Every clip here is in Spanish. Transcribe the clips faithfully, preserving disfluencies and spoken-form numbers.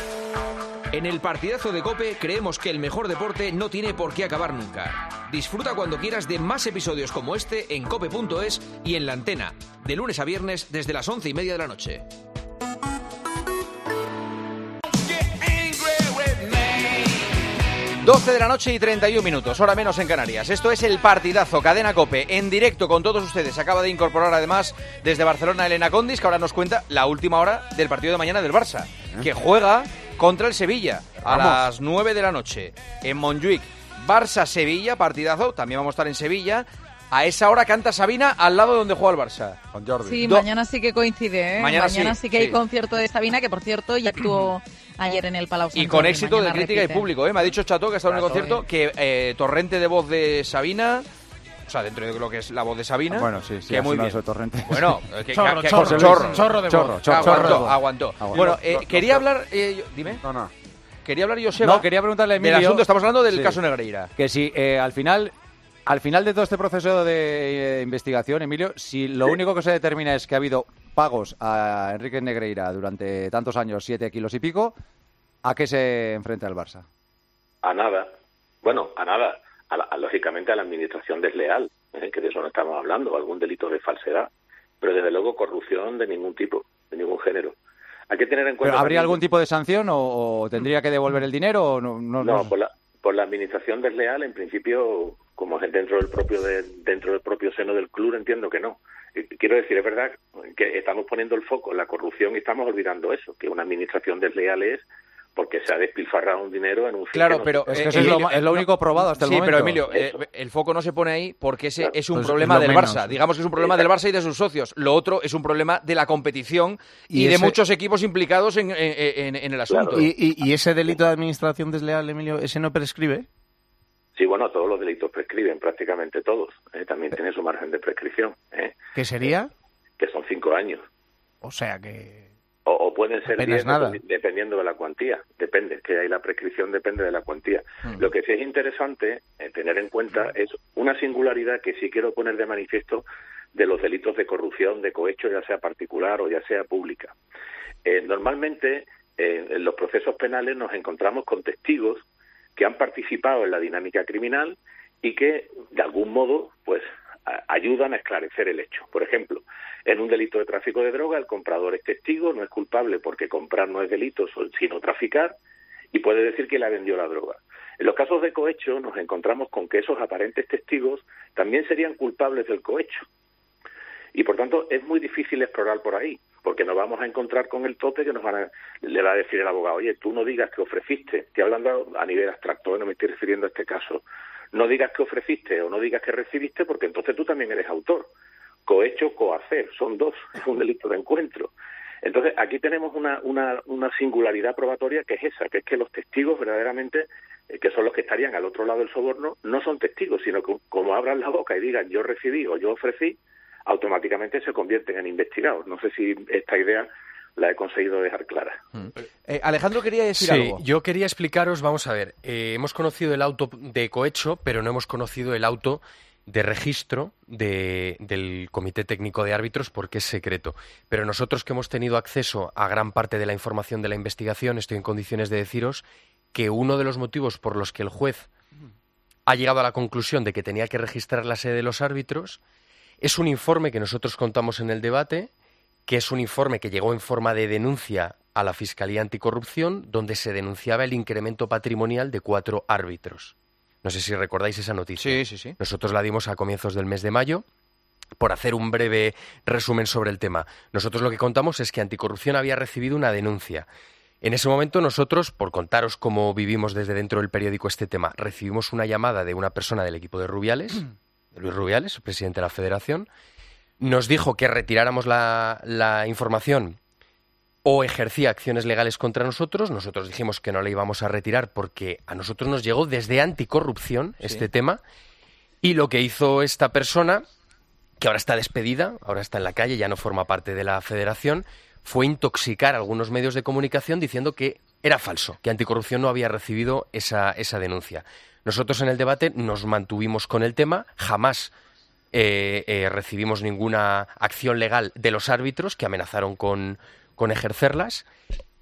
En el partidazo de COPE creemos que el mejor deporte no tiene por qué acabar nunca. Disfruta cuando quieras de más episodios como este en cope punto es y en La Antena, de lunes a viernes desde las once y media de la noche. doce de la noche y treinta y un minutos, hora menos en Canarias. Esto es el partidazo, Cadena COPE, en directo con todos ustedes. Acaba de incorporar además desde Barcelona Elena Condis, que ahora nos cuenta la última hora del partido de mañana del Barça, que juega contra el Sevilla a Vamos. las nueve de la noche en Montjuic. Barça-Sevilla, partidazo, también vamos a estar en Sevilla. A esa hora canta Sabina al lado de donde juega el Barça. Con Jordi. Sí, Do- mañana sí que coincide, ¿eh? Mañana Mañana, sí, sí que hay sí. concierto de Sabina, que por cierto ya actuó ayer en el Palau Sant Y con Jordi. éxito de Mañana crítica repite. y público, ¿eh? Me ha dicho Chato, que ha estado en el Chato, concierto, eh. que eh, torrente de voz de Sabina... O sea, dentro de lo que es la voz de Sabina. Ah, bueno, sí, sí, que ha muy sonado bien. ese torrente. Bueno, que, Chorro, que- chorro, que- chorro, chorro de voz. Chorro, chorro, aguantó, chorro de voz. aguantó. Aguantó. Bueno, Lo- eh, lo- quería lo- hablar... eh, yo- dime. No, no. Quería hablar Joseba No, quería preguntarle a del Emilio... asunto. Estamos hablando del Sí. caso Negreira. Que si eh, al final... Al final de todo este proceso de eh, investigación, Emilio, si lo único que se determina es que ha habido pagos a Enrique Negreira durante tantos años, siete kilos y pico, ¿a qué se enfrenta el Barça? A nada. Bueno, a nada. A la- a, lógicamente a la administración desleal, ¿eh? que de eso no estamos hablando, algún delito de falsedad. Pero desde luego corrupción de ningún tipo, de ningún género. Hay que tener en cuenta... ¿Pero ¿Habría también- algún tipo de sanción o, o tendría que devolver el dinero? O no, no, No, no? por la, por la administración desleal, en principio, como es dentro del propio de, dentro del propio seno del club, entiendo que no. Eh, Quiero decir, es verdad que estamos poniendo el foco en la corrupción y estamos olvidando eso, que una administración desleal es porque se ha despilfarrado un dinero en un... fin Claro, que no pero... se- Es eh, que eso es lo, Emilio, ma- es lo eh, único probado hasta el sí, momento. pero Emilio, eh, Eso. el foco no se pone ahí porque ese Claro. es un Pues problema lo del menos. Barça. Digamos que es un problema del Barça y de sus socios. Lo otro es un problema de la competición y, Y de ese- muchos equipos implicados en, en- en- en el asunto. Claro. ¿Y, y, y ese delito de administración desleal, Emilio, ese no prescribe? Sí, bueno, todos los delitos prescriben, prácticamente todos. ¿eh? También tiene su margen de prescripción, ¿eh? ¿Qué sería? que son cinco años. O sea que... O, o pueden ser Apenas diez, nada. dependi- dependiendo de la cuantía. Depende, que ahí la prescripción depende de la cuantía. Mm. Lo que sí es interesante eh, tener en cuenta es una singularidad que sí quiero poner de manifiesto de los delitos de corrupción, de cohecho, ya sea particular o ya sea pública. Eh, normalmente, eh, en los procesos penales nos encontramos con testigos que han participado en la dinámica criminal y que, de algún modo, pues a- ayudan a esclarecer el hecho. Por ejemplo, en un delito de tráfico de droga, el comprador es testigo, no es culpable porque comprar no es delito, so- sino traficar, y puede decir que le vendió la droga. En los casos de cohecho nos encontramos con que esos aparentes testigos también serían culpables del cohecho. Y por tanto es muy difícil explorar por ahí, porque nos vamos a encontrar con el tope que nos van a, le va a decir el abogado, oye, tú no digas que ofreciste, estoy hablando a nivel abstracto, ¿eh? No me estoy refiriendo a este caso, no digas que ofreciste o no digas que recibiste, porque entonces tú también eres autor. Cohecho, cohacer, son dos, es un delito de encuentro. Entonces aquí tenemos una, una, una singularidad probatoria que es esa, que es que los testigos verdaderamente, eh, que son los que estarían al otro lado del soborno, no son testigos, sino que como abran la boca y digan yo recibí o yo ofrecí, automáticamente se convierten en investigados. No sé si esta idea la he conseguido dejar clara. Eh, Alejandro quería decir Sí, algo. yo quería explicaros, vamos a ver, eh, hemos conocido el auto de cohecho, pero no hemos conocido el auto de registro de- del Comité Técnico de Árbitros porque es secreto. Pero nosotros que hemos tenido acceso a gran parte de la información de la investigación, estoy en condiciones de deciros que uno de los motivos por los que el juez ha llegado a la conclusión de que tenía que registrar la sede de los árbitros es un informe que nosotros contamos en el debate, que es un informe que llegó en forma de denuncia a la Fiscalía Anticorrupción, donde se denunciaba el incremento patrimonial de cuatro árbitros. No sé si recordáis esa noticia. Sí, sí, sí. Nosotros la dimos a comienzos del mes de mayo. Por hacer un breve resumen sobre el tema, nosotros lo que contamos es que Anticorrupción había recibido una denuncia. En ese momento nosotros, por contaros cómo vivimos desde dentro del periódico este tema, recibimos una llamada de una persona del equipo de Rubiales, de Luis Rubiales, presidente de la Federación, nos dijo que retiráramos la, la información o ejercía acciones legales contra nosotros. Nosotros dijimos que no la íbamos a retirar porque a nosotros nos llegó desde Anticorrupción Sí. este tema, y lo que hizo esta persona, que ahora está despedida, ahora está en la calle, ya no forma parte de la Federación, fue intoxicar a algunos medios de comunicación diciendo que era falso, que Anticorrupción no había recibido esa, esa denuncia. Nosotros en el debate nos mantuvimos con el tema, jamás eh, eh, recibimos ninguna acción legal de los árbitros que amenazaron con, con ejercerlas,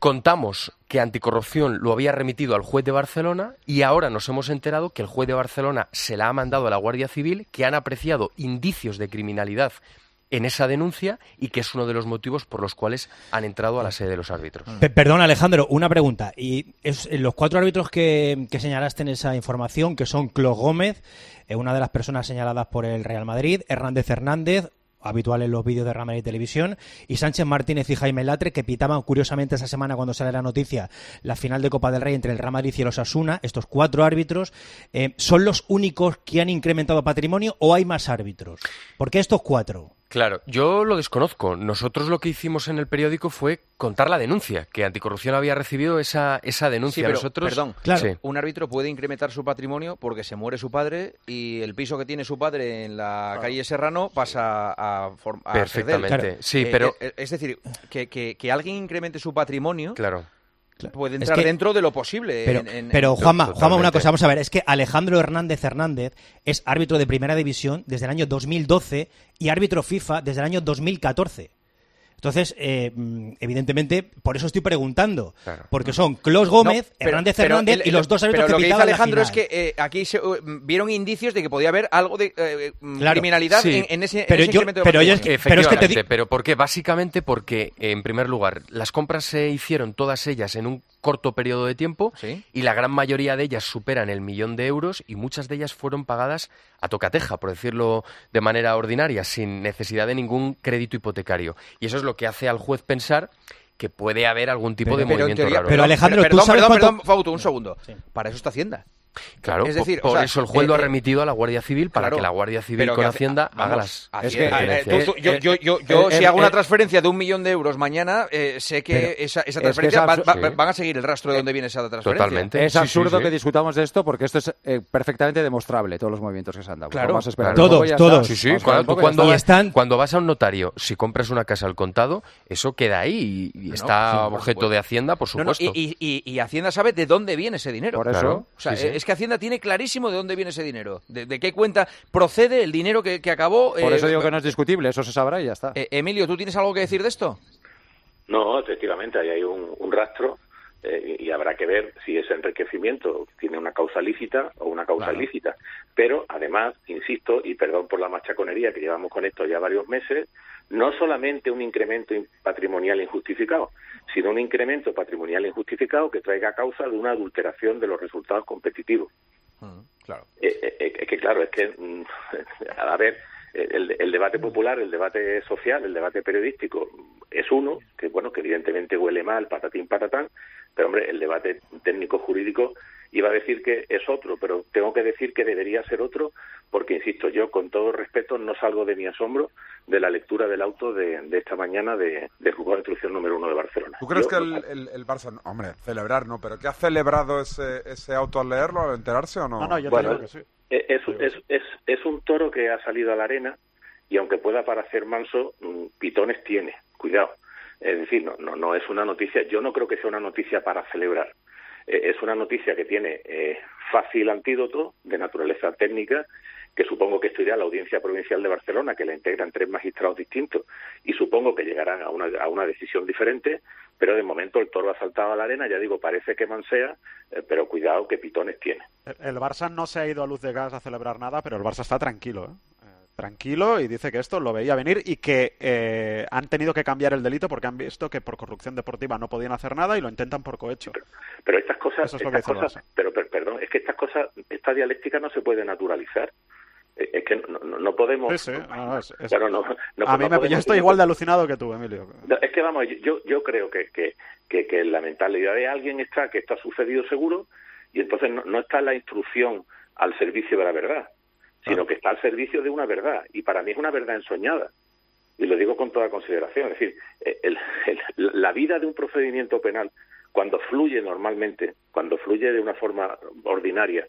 Contamos que Anticorrupción lo había remitido al juez de Barcelona y ahora nos hemos enterado que el juez de Barcelona se la ha mandado a la Guardia Civil, que han apreciado indicios de criminalidad en esa denuncia y que es uno de los motivos por los cuales han entrado a la sede de los árbitros. P- Perdón, Alejandro, una pregunta. Y es, los cuatro árbitros que, que señalaste en esa información, que son Clos Gómez, eh, una de las personas señaladas por el Real Madrid, Hernández Hernández, habitual en los vídeos de Real Madrid Televisión, y Sánchez Martínez y Jaime Latre, que pitaban curiosamente esa semana cuando sale la noticia la final de Copa del Rey entre el Real Madrid y el Osasuna. Estos cuatro árbitros, eh, ¿son los únicos que han incrementado patrimonio o hay más árbitros? ¿Por qué estos cuatro? Claro, yo lo desconozco. Nosotros lo que hicimos en el periódico fue contar la denuncia, que Anticorrupción había recibido esa, esa denuncia. Sí, pero, Nosotros, perdón, Claro. sí. un árbitro puede incrementar su patrimonio porque se muere su padre y el piso que tiene su padre en la calle Serrano pasa a, form- a ser de él. Perfectamente. Claro. Sí, Eh, pero... eh, es decir, que, que, que alguien incremente su patrimonio Claro. puede Es entrar que- dentro de lo posible. Pero, en- en- pero en- Juanma, Juanma, una totalmente. cosa, vamos a ver, es que Alejandro Hernández Hernández es árbitro de Primera División desde el año dos mil doce y árbitro FIFA desde el año dos mil catorce. Entonces, eh, mm, evidentemente, por eso estoy preguntando, Claro. porque son Clos Gómez, No, pero- Hernández pero Hernández el- y los dos árbitros pero lo que que dice pitaban la Alejandro es final. que eh, aquí se, uh, vieron indicios de que podía haber algo de eh, mm, Claro, criminalidad sí. en, en ese, en Pero ese yo- incremento de pero patrimonio. ellos- Pero es que Efectivamente, te di- pero ¿por qué? Básicamente porque, en primer lugar, las compras se hicieron todas ellas en un corto periodo de tiempo Sí. y la gran mayoría de ellas superan el millón de euros y muchas de ellas fueron pagadas a tocateja, por decirlo de manera ordinaria, sin necesidad de ningún crédito hipotecario. Y eso es lo que hace al juez pensar que puede haber algún tipo Pero- de Pero en movimiento teoría- raro. Pero, Alejandro, ¿tú perdón, sabes perdón, cuánto- perdón, Fauto, un segundo. Sí. Para eso está Hacienda. Claro, es decir, por, o por sea, eso el juez lo eh, ha eh, remitido a la Guardia Civil para Claro, que la Guardia Civil pero con que- Hacienda vamos, haga las Hacienda- Es que, eh, diferencias. tú- tú- yo, eh, yo, yo, yo eh, si eh, hago una eh, transferencia de un millón de euros mañana, eh, sé que Pero esa, esa es transferencia que va- es va- absurdo. van a seguir el rastro de dónde viene esa transferencia. Totalmente. Es Sí, sí, absurdo sí. que discutamos de esto porque esto es eh, perfectamente demostrable, todos los movimientos que se han dado. Claro, Vamos a esperar claro. un poco Todos, y ya todos. está. Sí, sí, Vamos a esperar cuando, un poco y ya cuando, está. Y vas, están- cuando vas a un notario, si compras una casa al contado, eso queda ahí y, y está sí, por objeto supuesto. de Hacienda, por No, no, supuesto. y, y- y Hacienda sabe de dónde viene ese dinero. Por eso. Claro. O sea, Sí, sí. es que Hacienda tiene clarísimo de dónde viene ese dinero, de, de qué cuenta procede el dinero que, que acabó. Por eh, eso digo que no es discutible, eso se sabrá y ya está. eh, Emilio, ¿tú tienes algo que decir de esto? No, efectivamente, ahí hay un, un rastro eh, y habrá que ver si ese enriquecimiento tiene una causa lícita o una causa Claro. ilícita. Pero, además, insisto, y perdón por la machaconería que llevamos con esto ya varios meses, no solamente un incremento in- patrimonial injustificado, sino un incremento patrimonial injustificado que traiga a causa de una adulteración de los resultados competitivos. Claro. Eh, eh, eh, es que claro, es que, mm, a ver, el, el debate popular, el debate social, el debate periodístico es uno, que bueno, que evidentemente huele mal, patatín, patatán, pero hombre, el debate técnico-jurídico iba a decir que es otro, pero tengo que decir que debería ser otro, porque insisto, yo con todo respeto no salgo de mi asombro de la lectura del auto de, de esta mañana de, del Juzgado de Instrucción número uno de Barcelona. ¿Tú crees Yo que no el, el, el Barça, no, hombre, celebrar no, pero que ha celebrado ese, ese auto al leerlo, al enterarse o no? No, no, yo te Bueno, digo que sí. Es, es, es, es, es un toro que ha salido a la arena y aunque pueda parecer manso, mm, pitones tiene, cuidado. Es decir, no, no, no es una noticia, yo no creo que sea una noticia para celebrar. Eh, es una noticia que tiene eh, fácil antídoto de naturaleza técnica, que supongo que esto irá a la Audiencia Provincial de Barcelona, que la integran tres magistrados distintos, y supongo que llegarán a una, a una decisión diferente, pero de momento el toro ha saltado a la arena, ya digo, parece que mansea, eh, pero cuidado que pitones tiene. El, el Barça no se ha ido a luz de gas a celebrar nada, pero el Barça está tranquilo, ¿eh? Eh, tranquilo y dice que esto lo veía venir y que eh, han tenido que cambiar el delito porque han visto que por corrupción deportiva no podían hacer nada y lo intentan por cohecho. Pero, pero estas cosas, Eso es lo que estas dice el cosas Barça. pero, pero perdón, es que estas cosas, esta dialéctica no se puede naturalizar. Eh, Es que no, no, no podemos. Sí, sí, no, es- es- Claro, no, no, a mí no me, podemos- yo estoy igual de alucinado que tú, Emilio. No, es que vamos, yo, yo creo que, que, que, que la mentalidad de alguien está que esto ha sucedido seguro y entonces no, no está la instrucción al servicio de la verdad, sino que está al servicio de una verdad y para mí es una verdad ensoñada y lo digo con toda consideración. Es decir, el, el, la vida de un procedimiento penal cuando fluye normalmente, cuando fluye de una forma ordinaria,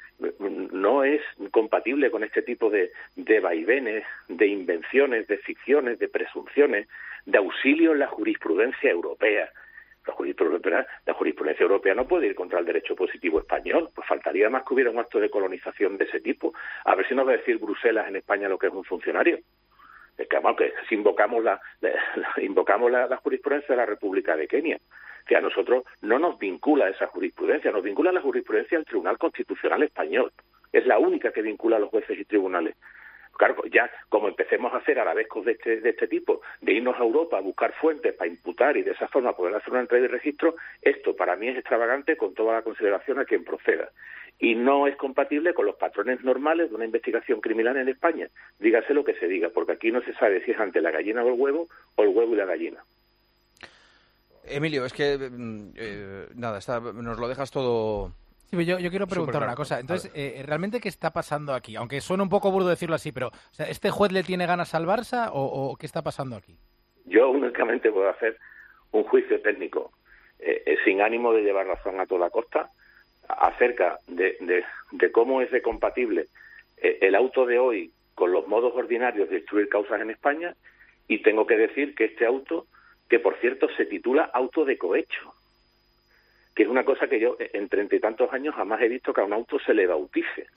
no es compatible con este tipo de, de vaivenes, de invenciones, de ficciones, de presunciones, de auxilio en la jurisprudencia europea. La jurisprudencia, la jurisprudencia europea no puede ir contra el derecho positivo español, pues faltaría más que hubiera un acto de colonización de ese tipo. A ver si nos va a decir Bruselas en España lo que es un funcionario. Es que, bueno, que si invocamos la, la, la invocamos la, la jurisprudencia de la República de Kenia. que a nosotros no nos vincula esa jurisprudencia, nos vincula la jurisprudencia del Tribunal Constitucional Español. Es la única que vincula a los jueces y tribunales. Claro, ya como empecemos a hacer arabescos de este, de este tipo, de irnos a Europa a buscar fuentes para imputar y de esa forma poder hacer una entrega y registro, esto para mí es extravagante con toda la consideración a quien proceda. Y no es compatible con los patrones normales de una investigación criminal en España. Dígase lo que se diga, porque aquí no se sabe si es ante la gallina o el huevo, o el huevo y la gallina. Emilio, es que, eh, nada, está, nos lo dejas todo... Sí, yo, yo quiero preguntar una cosa. Entonces, eh, ¿realmente qué está pasando aquí? Aunque suena un poco burdo decirlo así, pero o sea, ¿este juez le tiene ganas al Barça o, o qué está pasando aquí? Yo únicamente puedo hacer un juicio técnico eh, eh, sin ánimo de llevar razón a toda costa acerca de, de, de cómo es de compatible eh, el auto de hoy con los modos ordinarios de instruir causas en España, y tengo que decir que este auto, que por cierto se titula auto de cohecho, que es una cosa que yo en treinta y tantos años jamás he visto que a un auto se le bautice.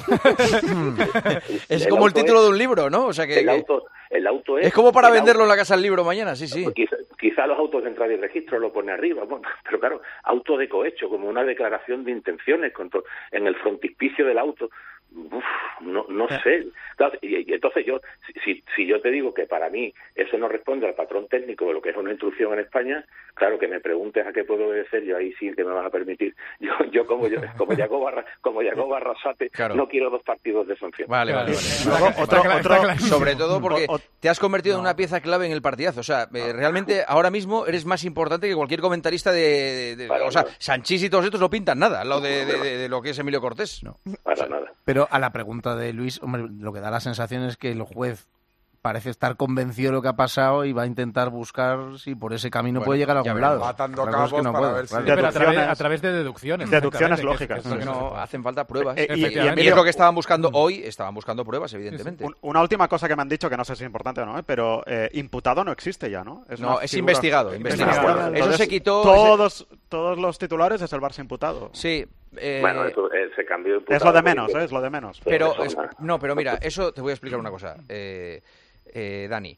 Es como el título de un libro, ¿no? O sea que, el auto, el auto es... Es como para el venderlo auto, en la Casa del Libro mañana, sí, sí. Quizá, quizá los autos de entrada y registro lo pone arriba, bueno, pero claro, auto de cohecho, como una declaración de intenciones con to, en el frontispicio del auto. Uf, no no sé. Claro, y, y entonces yo, si, si yo te digo que para mí eso no responde al patrón técnico de lo que es una instrucción en España, claro, que me preguntes a qué puedo obedecer, yo ahí sí que me vas a permitir. Yo yo como yo como Yago Barra, como Yago Barrasate, claro. No quiero dos partidos de sanción. Vale, vale, vale. Luego, otro, otro, sobre todo porque te has convertido no. en una pieza clave en el partidazo. O sea, eh, realmente ahora mismo eres más importante que cualquier comentarista de, de, de o sea, nada. Sanchís y todos estos no pintan nada al lado de, de, de, de lo que es Emilio Cortés. No. Para o sea, nada. Pero a la pregunta de Luis, hombre, lo que da la sensación es que el juez parece estar convencido de lo que ha pasado y va a intentar buscar si por ese camino bueno, puede llegar a algún lado. Matando cabos es que no para puedo, ver si... Pero a través, a través de deducciones. Deducciones lógicas. Que es, que es no, hacen falta pruebas. Eh, y, y, y es lo que estaban buscando hoy, estaban buscando pruebas, evidentemente. Un, una última cosa que me han dicho, que no sé si es importante o no, ¿eh? pero eh, imputado no existe ya, ¿no? Es no, es investigado. investigado. investigado. Eso Entonces, se quitó... Todos, ese... todos los titulares es el Barça imputado. Sí. Eh, bueno, eso, ese cambio de imputado... Es lo de menos, ¿eh? Es lo de menos. Pero, es, no, pero mira, eso te voy a explicar una cosa. Eh... Eh, Dani,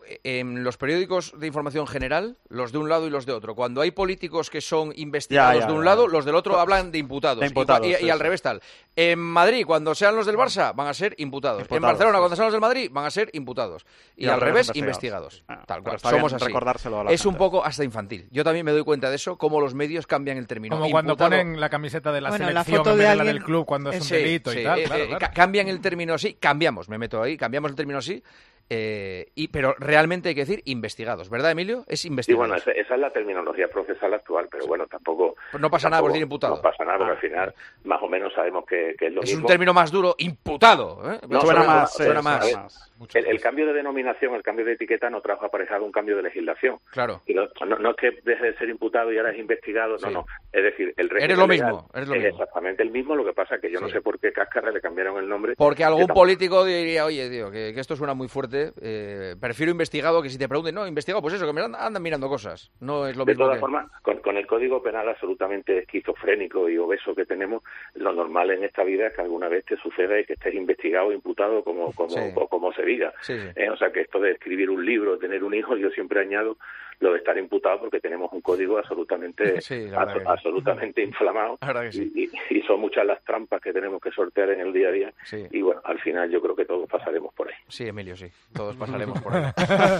en los periódicos de información general, los de un lado y los de otro, cuando hay políticos que son investigados ya, ya, de un ya, lado, ya. los del otro hablan de imputados, de imputados y, y, sí, y al sí. revés tal. En Madrid, cuando sean los del Barça, van a ser imputados. imputados en Barcelona, sí. cuando sean los del Madrid, van a ser imputados. Y, y al revés, investigados. investigados. Ah, tal cual. Somos así. Recordárselo a la es gente. un poco hasta infantil. Yo también me doy cuenta de eso, cómo los medios cambian el término. Como imputado. cuando ponen la camiseta de la bueno, selección la foto en vez de de alguien... la del club cuando es un sí, delito sí, y tal. Eh, claro, eh, claro. Cambian el término así, cambiamos, me meto ahí, cambiamos el término así. Eh, y, pero realmente hay que decir investigados, ¿verdad, Emilio? Es investigado. Sí, bueno, esa, esa es la terminología procesal actual, pero bueno, tampoco... Pues no pasa tampoco, nada por decir imputado. No pasa nada, porque ah, al final más o menos sabemos que, que es lo es mismo. Es un término más duro, imputado. ¿eh? No, suena, suena más. Suena eh, más. más. El, el cambio de denominación, el cambio de etiqueta no trajo aparejado un cambio de legislación. Claro. Y no, no, no es que deje de ser imputado y ahora es investigado, no, sí. no. Es decir, el régimen eres lo legal mismo, eres lo es mismo. exactamente el mismo, lo que pasa es que yo sí. no sé por qué Cáscara le cambiaron el nombre. Porque algún político diría, oye, tío, que, que esto suena muy fuerte, eh, prefiero investigado que si te pregunten, no, investigado, pues eso, que me andan, andan mirando cosas. No es lo de mismo. De todas que... formas, con, con el Código Penal absolutamente esquizofrénico y obeso que tenemos, lo normal en esta vida es que alguna vez te suceda y que estés investigado o imputado como, como, sí. o, como se diga. Sí, sí. Eh, o sea que esto de escribir un libro, tener un hijo, yo siempre añado lo de estar imputado porque tenemos un código absolutamente sí, abso absolutamente inflamado sí. y, y, y son muchas las trampas que tenemos que sortear en el día a día sí. y bueno, al final yo creo que todos pasaremos por ahí. Sí, Emilio, sí, todos pasaremos por ahí.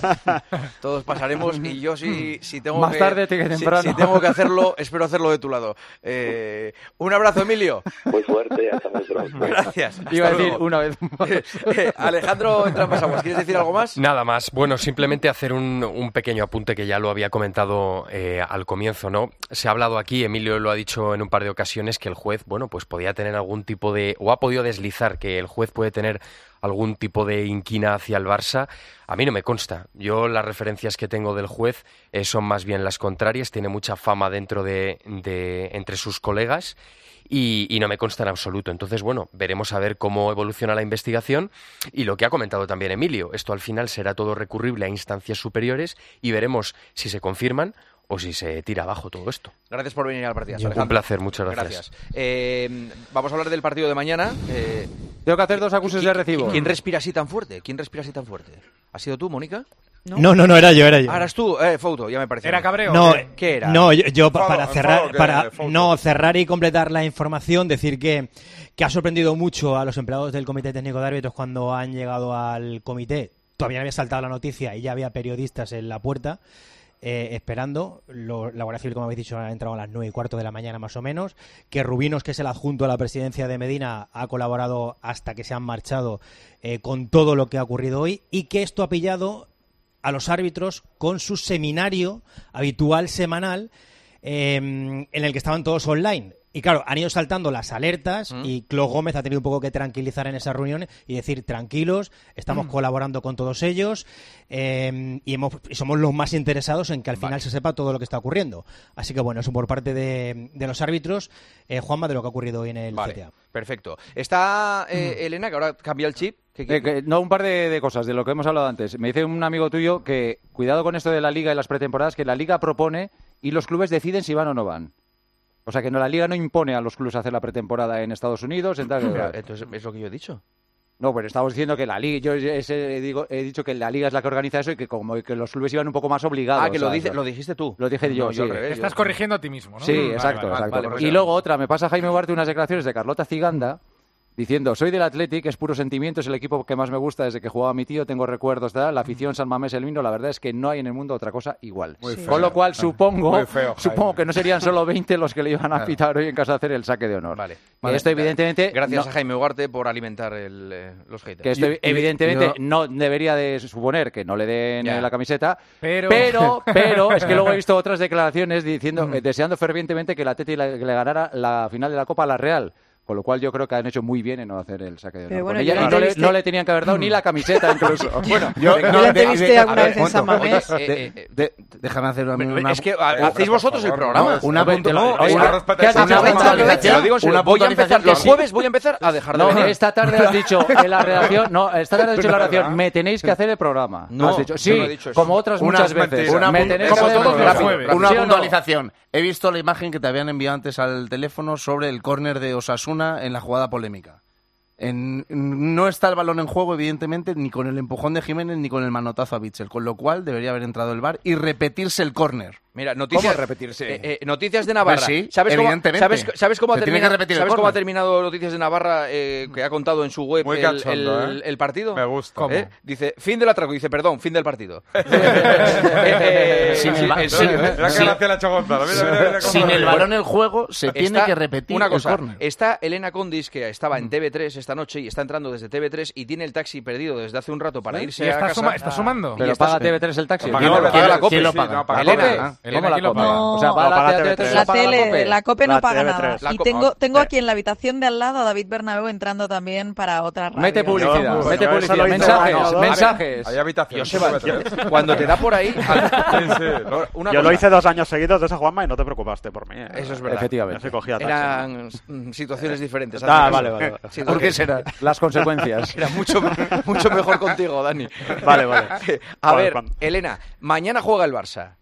Todos pasaremos y yo sí, si tengo Más que, tarde que temprano. Si, si tengo que hacerlo, espero hacerlo de tu lado. Eh, un abrazo, Emilio. Muy fuerte, hasta muy pronto. Gracias. Iba a decir luego. una vez más. eh, Alejandro, entra más aguas. ¿Quieres decir algo más? Nada más. Bueno, simplemente hacer un, un pequeño apunte que ya lo había comentado eh, al comienzo, ¿no? Se ha hablado aquí, Emilio lo ha dicho en un par de ocasiones, que el juez, bueno, pues podía tener algún tipo de... o ha podido deslizar que el juez puede tener algún tipo de inquina hacia el Barça. A mí no me consta. Yo las referencias que tengo del juez eh, son más bien las contrarias. Tiene mucha fama dentro de, de entre sus colegas y, y no me consta en absoluto. Entonces, bueno, veremos a ver cómo evoluciona la investigación y lo que ha comentado también Emilio. Esto al final será todo recurrible a instancias superiores y veremos si se confirman o si se tira abajo todo esto. Gracias por venir al partido. Un placer, muchas gracias. gracias. Eh, vamos a hablar del partido de mañana. Eh, Tengo que hacer dos acuses de recibo. ¿Quién respira así tan fuerte? ¿Quién respira así tan fuerte? ¿Ha sido tú, Mónica? ¿No? no, no, no, era yo, era yo. Ahora es tú, eh, Fouto, ya me pareció. ¿Era cabreo? No, ¿Qué, ¿Qué era? No, yo, yo Fado, para cerrar, fado, para que, no cerrar y completar la información, decir que, que ha sorprendido mucho a los empleados del Comité Técnico de Árbitros cuando han llegado al comité. Todavía había saltado la noticia y ya había periodistas en la puerta. Eh, esperando, Lo, la Guardia Civil, como habéis dicho, ha entrado a las nueve y cuarto de la mañana más o menos, que Rubinos, que es el adjunto a la presidencia de Medina, ha colaborado hasta que se han marchado eh, con todo lo que ha ocurrido hoy, y que esto ha pillado a los árbitros con su seminario habitual semanal eh, en el que estaban todos online. Y claro, han ido saltando las alertas mm. y Clos Gómez ha tenido un poco que tranquilizar en esas reuniones y decir, tranquilos, estamos mm. colaborando con todos ellos eh, y, hemos, y somos los más interesados en que al final vale. se sepa todo lo que está ocurriendo. Así que bueno, eso por parte de, de los árbitros, eh, Juanma, de lo que ha ocurrido hoy en el vale, C T A. Perfecto. Está eh, mm. Elena, que ahora cambia el chip. ¿Qué, qué? Eh, que, no, un par de, de cosas de lo que hemos hablado antes. Me dice un amigo tuyo que cuidado con esto de la Liga y las pretemporadas, que la Liga propone y los clubes deciden si van o no van. O sea, que no, la Liga no impone a los clubes a hacer la pretemporada en Estados Unidos. En tal, entonces, ¿es lo que yo he dicho? No, pues estamos diciendo que la Liga... Yo ese, digo, he dicho que la Liga es la que organiza eso y que como que los clubes iban un poco más obligados. Ah, que lo, dice, lo dijiste tú. Lo dije yo, no, yo sí. revés, Te estás yo... corrigiendo a ti mismo, ¿no? Sí, vale, exacto. vale, exacto. vale, y luego otra, me pasa Jaime Ugarte unas declaraciones de Carlota Ciganda diciendo, soy del Athletic, es puro sentimiento, es el equipo que más me gusta desde que jugaba mi tío, tengo recuerdos de la afición San Mamés El Vino, la verdad es que no hay en el mundo otra cosa igual. Muy feo. Con lo cual supongo feo, supongo que no serían solo veinte los que le iban a pitar hoy en casa a hacer el saque de honor. Vale. vale. Esto evidentemente... Gracias no, a Jaime Ugarte por alimentar el, eh, los haters. Que esto yo, evidentemente yo... no debería de suponer que no le den ya. la camiseta, pero... pero pero es que luego he visto otras declaraciones diciendo, mm. eh, deseando fervientemente que la Atleti le, le ganara la final de la Copa a la Real. Con lo cual yo creo que han hecho muy bien en no hacer el saque de honor. Pero bueno, Porque ya no, le, no le tenían que haber dado ni la camiseta incluso. Bueno, yo, ¿no la entrevisté alguna vez en San Mamés? Eh, eh, eh, de, déjame hacer una... una es que hacéis vosotros el programa. Una puntualización. Voy a empezar, los jueves voy a empezar a dejar de venir. Esta tarde has dicho en la redacción, no, esta tarde has dicho en la redacción, me tenéis que hacer el programa. No, has dicho, sí, como otras muchas veces. Me tenéis que hacer el programa. Una puntualización. He visto la imagen que te habían enviado antes al teléfono sobre el córner de Osasuna en la jugada polémica. En, no está el balón en juego, evidentemente, ni con el empujón de Jiménez ni con el manotazo a Bitzel, con lo cual debería haber entrado el V A R y repetirse el córner. Mira, noticias, ¿Cómo repetirse? Eh, eh, noticias de Navarra. Pues sí, ¿Sabes evidentemente. Cómo, ¿Sabes, sabes cómo ha Se terminado? tiene que ¿Sabes cómo ha córner. terminado Noticias de Navarra eh, que ha contado en su web Muy el, cachondo, el, ¿eh? el partido? Me gusta. ¿Eh? Dice, fin del atraco. Dice, perdón, fin del partido. eh, sin el, en sin, serio, ¿eh? Mira que gracia le ha hecho Gonzalo. Mira, mira, mira, sin el balón en el juego se Está, tiene que repetir una cosa, el córner. Está Elena Condis, que estaba en T V tres esta noche y está entrando desde T V tres y tiene el taxi perdido desde hace un rato para ¿Sí? irse ¿Y a está casa. suma, ¿Está sumando? Pero paga T V tres el taxi. ¿Quién lo paga la COPE? ¿Quién lo Sí, paga? no, paga Elena. Elena, ¿Cómo la ¿quién lo COPE? paga? O sea, No, paga paga la T V T V tres. tres. La ¿No paga la tele, COPE? la COPE no La paga T V nada. tres. La Y co- tengo, tengo eh. aquí en la habitación de al lado a David Bernabéu entrando también para otra radio. Mete publicidad, Yo, mete bueno, eso publicidad. lo hizo Mensajes, Ronaldo. mensajes. Hay habitación. Joseba, T V tres. cuando te da por ahí... Sí, sí. Una Yo cosa, lo hice dos años seguidos de esa Juanma y no te preocupaste por mí. ¿eh? Eso es verdad. Efectivamente. Yo sí cogía taxi. Eran mm, situaciones diferentes. Ah, hazme vale, caso. vale, vale. Sí, ¿Por qué será? Las consecuencias. Era mucho, mucho mejor contigo, Dani. Vale, vale. A Vale, ver, cuando- Elena, mañana juega el Barça.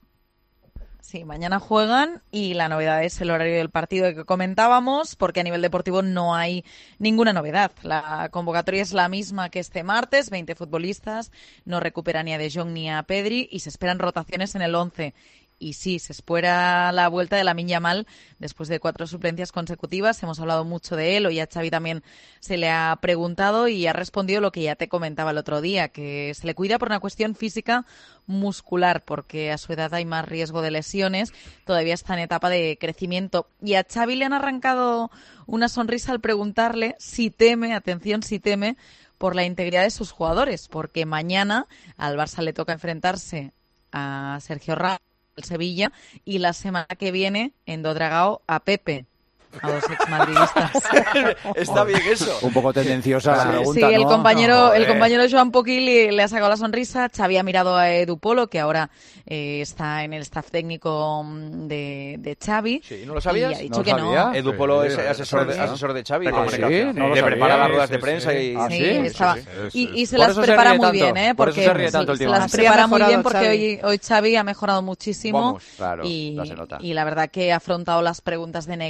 Sí, mañana juegan y la novedad es el horario del partido que comentábamos, porque a nivel deportivo no hay ninguna novedad. La convocatoria es la misma que este martes, veinte futbolistas, no recupera ni a De Jong ni a Pedri y se esperan rotaciones en el once. Y sí, se espera la vuelta de Lamine Yamal después de cuatro suplencias consecutivas. Hemos hablado mucho de él, hoy a Xavi también se le ha preguntado y ha respondido lo que ya te comentaba el otro día, que se le cuida por una cuestión física muscular, porque a su edad hay más riesgo de lesiones, todavía está en etapa de crecimiento. Y a Xavi le han arrancado una sonrisa al preguntarle si teme, atención, si teme, por la integridad de sus jugadores, porque mañana al Barça le toca enfrentarse a Sergio Ramos, el Sevilla, y la semana que viene en Dodragao a Pepe, a los exmadridistas. Está bien eso. Un poco tendenciosa la pregunta, Sí, el ¿no? compañero, No, el joder. compañero Joan Poquil le, le ha sacado la sonrisa. Xavi ha mirado a Edu Polo, que ahora eh, está en el staff técnico mm, de, de Xavi. Sí, ¿no lo sabías? Y ha dicho ¿No que sabía? no. Edu Polo es Sí, asesor de, sí. asesor de Xavi. De de- comunicación. Sí, no lo le sabía. prepara las ruedas Sí, de sí, prensa sí. y... Ah, Sí, sí, estaba- sí, sí, y, sí, y se Por las eso se prepara ríe muy tanto, bien, ¿eh? por eso Porque se ríe tanto sí, se últimamente. las prepara muy Sí, ha bien mejorado porque Xavi. hoy, hoy Xavi ha mejorado muchísimo. Vamos. Claro, y, ya se nota. y la verdad que ha afrontado las preguntas de Negreira,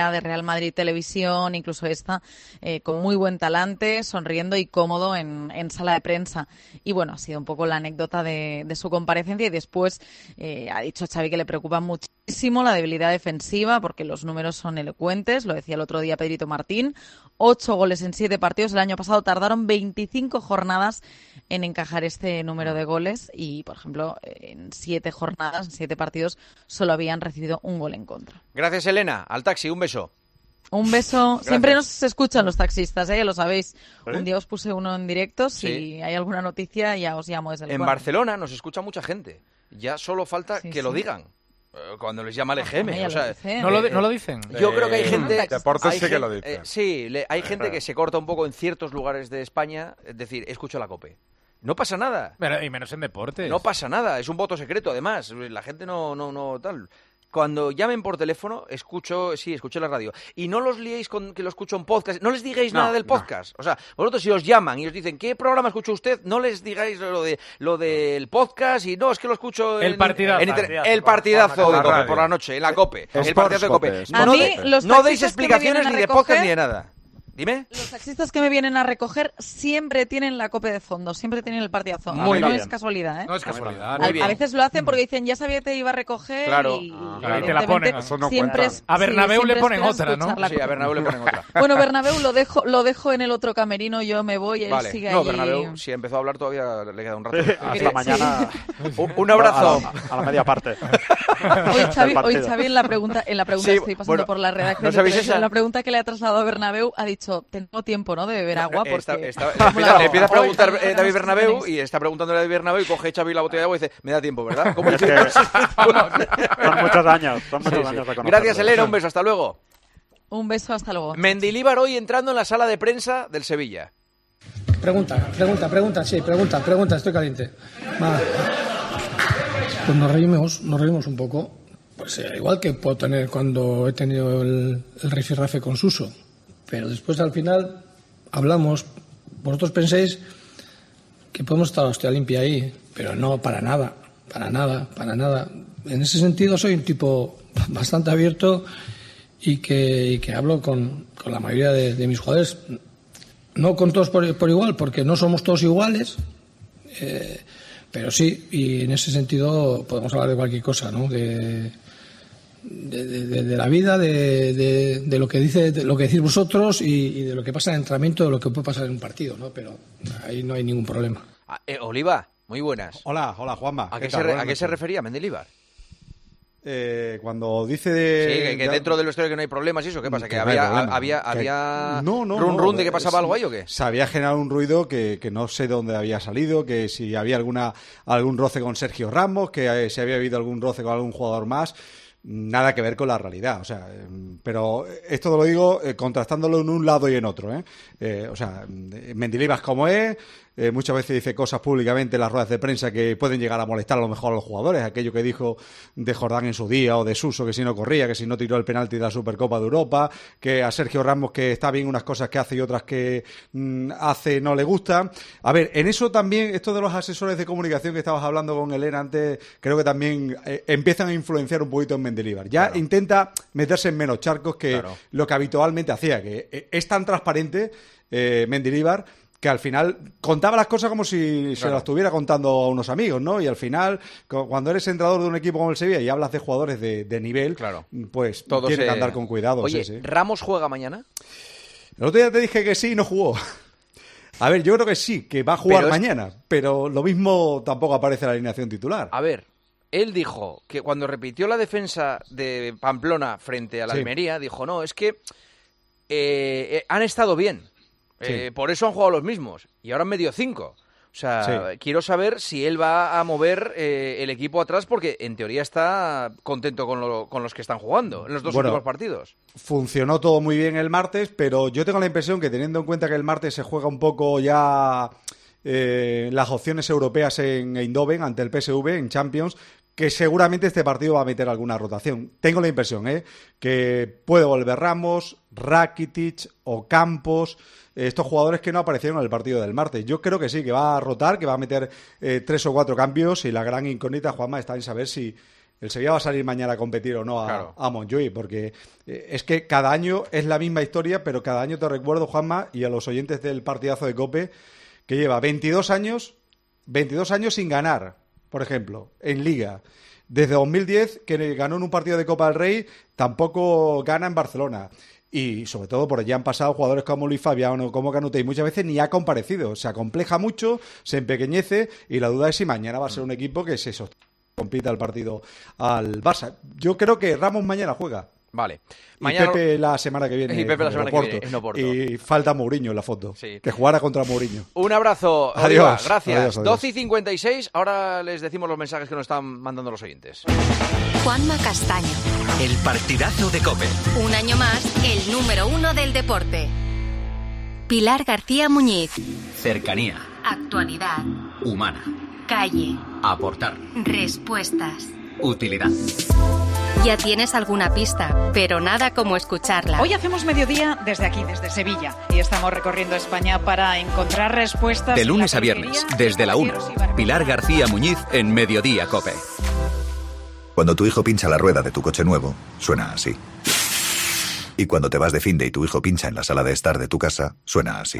Corea, de Real Madrid Televisión, incluso esta, eh, con muy buen talante, sonriendo y cómodo en, en sala de prensa. Y bueno, ha sido un poco la anécdota de, de su comparecencia y después eh, ha dicho Xavi que le preocupa muchísimo la debilidad defensiva porque los números son elocuentes, lo decía el otro día Pedrito Martín, ocho goles en siete partidos, el año pasado tardaron veinticinco jornadas en encajar este número de goles y, por ejemplo, en siete jornadas, en siete partidos, solo habían recibido un gol en contra. Gracias, Elena. Al taxi, un beso. Un beso. Gracias. Siempre nos escuchan los taxistas, ¿eh? Ya lo sabéis. ¿Eh? Un día os puse uno en directo. Si Sí. hay alguna noticia, ya os llamo desde el En cuarto. Barcelona nos escucha mucha gente. Ya solo falta Sí, que sí. lo digan. Eh, Cuando les llama el E G M. ya o sea, lo dicen. ¿No lo, eh, no lo dicen? Yo creo que hay Eh, gente... Deportes hay sí que gen- lo dicen. eh, sí, le- hay gente que se corta un poco en ciertos lugares de España, es decir, escucho la COPE. No pasa nada. Pero, y menos en deportes. No pasa nada, es un voto secreto además. La gente no, no, no tal. Cuando llamen por teléfono, escucho, sí, escuché la radio. Y no los liéis con que lo escucho en podcast. No les digáis No, nada del no. podcast. O sea, vosotros si os llaman y os dicen, ¿qué programa escuchó usted? No les digáis lo de lo del podcast y no, es que lo escucho El en, partidazo. en internet. Partidazo, El partidazo por de la COPE, radio. por la noche, en la COPE. El Sports partidazo de COPE. COPE. No, A no mí, de- los no deis taxistas que me explicaciones vienen a ni de podcast recoger- ni de nada. Dime. Los taxistas que me vienen a recoger siempre tienen la COPE de fondo, siempre tienen el partidazo. Muy no bien. es casualidad, ¿eh? No es casualidad. Muy A, bien. a veces lo hacen porque dicen, ya sabía que te iba a recoger Claro. y, Ah, y claro. Y te la evidentemente ponen. Eso no siempre cuenta. es- A sí, Bernabéu le siempre ponen esperas otra, ¿no? escuchar la Sí, a COPE. Bernabéu le ponen otra. Bueno, Bernabéu lo dejo, lo dejo en el otro camerino, yo me voy, él Vale. sigue No, allí. Bernabéu, si empezó a hablar todavía le queda un rato. Hasta Sí. mañana. Un, un abrazo. A la, a la media parte. Hoy Xavi, del hoy partido. Xavi en la pregunta, en la pregunta Sí, estoy pasando bueno, por la redacción ¿no de sabéis televisión, esa? la pregunta que le ha trasladado a Bernabéu ha dicho, tengo tiempo, ¿no?, de beber agua porque... Está- está- ¿cómo la empieza, hago? empieza a preguntar Hoy, eh, David Bernabéu tenéis. y está preguntándole a David Bernabéu y coge Xavi la botella de agua y dice, me da tiempo, ¿verdad? ¿Cómo Es dice? que son muchos años. Son muchos Sí, sí. años de conocerlo. Gracias, Elena, un beso, hasta luego. Un beso, hasta luego. Mendilíbar hoy entrando en la sala de prensa del Sevilla. Pregunta, pregunta, pregunta, sí, pregunta, pregunta, estoy caliente. Va. Pues nos reímos, nos reímos un poco. Pues eh, igual que puedo tener cuando he tenido el, el rifirrafe con Suso. Pero después al final hablamos. Vosotros penséis que podemos estar a hostia limpia ahí, pero no, para nada, para nada, para nada. En ese sentido soy un tipo bastante abierto y que, y que hablo con, con la mayoría de, de mis jugadores. No con todos por, por igual, porque no somos todos iguales, eh, pero sí, y en ese sentido podemos hablar de cualquier cosa, ¿no? De, de, de, de la vida, de, de, de lo que dice, de lo que decís vosotros y, y de lo que pasa en el entrenamiento, de lo que puede pasar en un partido, ¿no? Pero ahí no hay ningún problema. Ah, eh, Oliva, muy buenas. Hola, hola Juanma. ¿A qué, ¿Qué se, tal? re- Buenas ¿a qué se noches. refería Mendilíbar? Eh, cuando dice de... Sí, que, que de- dentro del vestuario que no hay problemas y eso, ¿qué pasa? ¿Que que no hay había, problema. había, Que- había No, no, run no, run de que es- pasaba algo ahí o qué? Se había generado un ruido que, que no sé de dónde había salido, que si había alguna algún roce con Sergio Ramos, que eh, si había habido algún roce con algún jugador más. Nada que ver con la realidad, o sea, eh, pero esto lo digo eh, contrastándolo en un lado y en otro, ¿eh? Eh, o sea, Mendilibar como es, eh, muchas veces dice cosas públicamente en las ruedas de prensa que pueden llegar a molestar a lo mejor a los jugadores, aquello que dijo de Jordán en su día o de Suso que si no corría, que si no tiró el penalti de la Supercopa de Europa, que a Sergio Ramos que está bien unas cosas que hace y otras que mm, hace no le gustan. A ver, en eso también, esto de los asesores de comunicación que estabas hablando con Elena antes, creo que también eh, empiezan a influenciar un poquito en Mendilibar. Ya Claro. intenta meterse en menos charcos que Claro. lo que habitualmente hacía, que eh, es tan transparente eh, Mendilibar que al final contaba las cosas como si se Claro. las estuviera contando a unos amigos, ¿no? Y al final, cu- cuando eres entrenador de un equipo como el Sevilla y hablas de jugadores de, de nivel, Claro. pues Todo tienes se- que andar con cuidado. Oye, sí, sí. ¿Ramos juega mañana? El otro día te dije que sí y no jugó. A ver, yo creo que sí, que va a jugar Pero es- mañana, pero lo mismo tampoco aparece en la alineación titular. A ver, él dijo que cuando repitió la defensa de Pamplona frente a la Sí. Almería, dijo, no, es que eh, eh, han estado bien. Eh, Sí. por eso han jugado los mismos. Y ahora han medio cinco. O sea, Sí. quiero saber si él va a mover eh, el equipo atrás porque en teoría está contento con, lo- con los que están jugando en los dos Bueno, últimos partidos. Funcionó todo muy bien el martes, pero yo tengo la impresión que teniendo en cuenta que el martes se juega un poco ya eh, las opciones europeas en Eindhoven ante el P S V en Champions, que seguramente este partido va a meter alguna rotación. Tengo la impresión, ¿eh? Que puede volver Ramos, Rakitic o Campos, eh, estos jugadores que no aparecieron en el partido del martes. Yo creo que sí, que va a rotar, que va a meter eh, tres o cuatro cambios y la gran incógnita, Juanma, está en saber si el Sevilla va a salir mañana a competir o no a, Claro. a Montjuïc, porque eh, es que cada año es la misma historia, pero cada año te recuerdo, Juanma, y a los oyentes del partidazo de COPE, que lleva veintidós años, veintidós años sin ganar, por ejemplo, en Liga. Desde dos mil diez, que ganó en un partido de Copa del Rey, tampoco gana en Barcelona. Y sobre todo porque ya han pasado jugadores como Luis Fabián o como Canute y muchas veces ni ha comparecido. Se acompleja mucho, se empequeñece y la duda es si mañana va a ser un equipo que se sostiene, compita el partido al Barça. Yo creo que Ramos mañana juega. Vale. Mañana... Y Pepe la semana que viene. Y Pepe la semana que viene en Oporto. Y falta Mourinho en la foto. Sí. Que jugara contra Mourinho. Un abrazo. Adiós. Oliva, gracias. Adiós, adiós. doce y cincuenta y seis. Ahora les decimos los mensajes que nos están mandando los oyentes. Juanma Castaño. El partidazo de COPE. Un año más, el número uno del deporte. Pilar García Muñiz. Cercanía. Actualidad. Humana. Calle. Aportar. Respuestas. Utilidad. Ya tienes alguna pista, pero nada como escucharla. Hoy hacemos mediodía desde aquí, desde Sevilla, y estamos recorriendo España para encontrar respuestas. De lunes a viernes, desde la una. Pilar García Muñiz en Mediodía COPE. Cuando tu hijo pincha la rueda de tu coche nuevo, suena así. Y cuando te vas de finde y tu hijo pincha en la sala de estar de tu casa, suena así.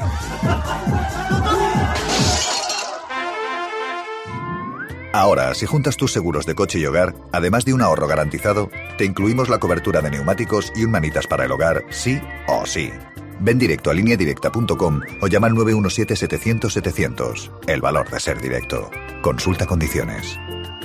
Ahora, si juntas tus seguros de coche y hogar, además de un ahorro garantizado, te incluimos la cobertura de neumáticos y un manitas para el hogar, sí o sí. Ven directo a línea directa punto com o llama al nueve uno siete, setecientos, setecientos. El valor de ser directo. Consulta condiciones.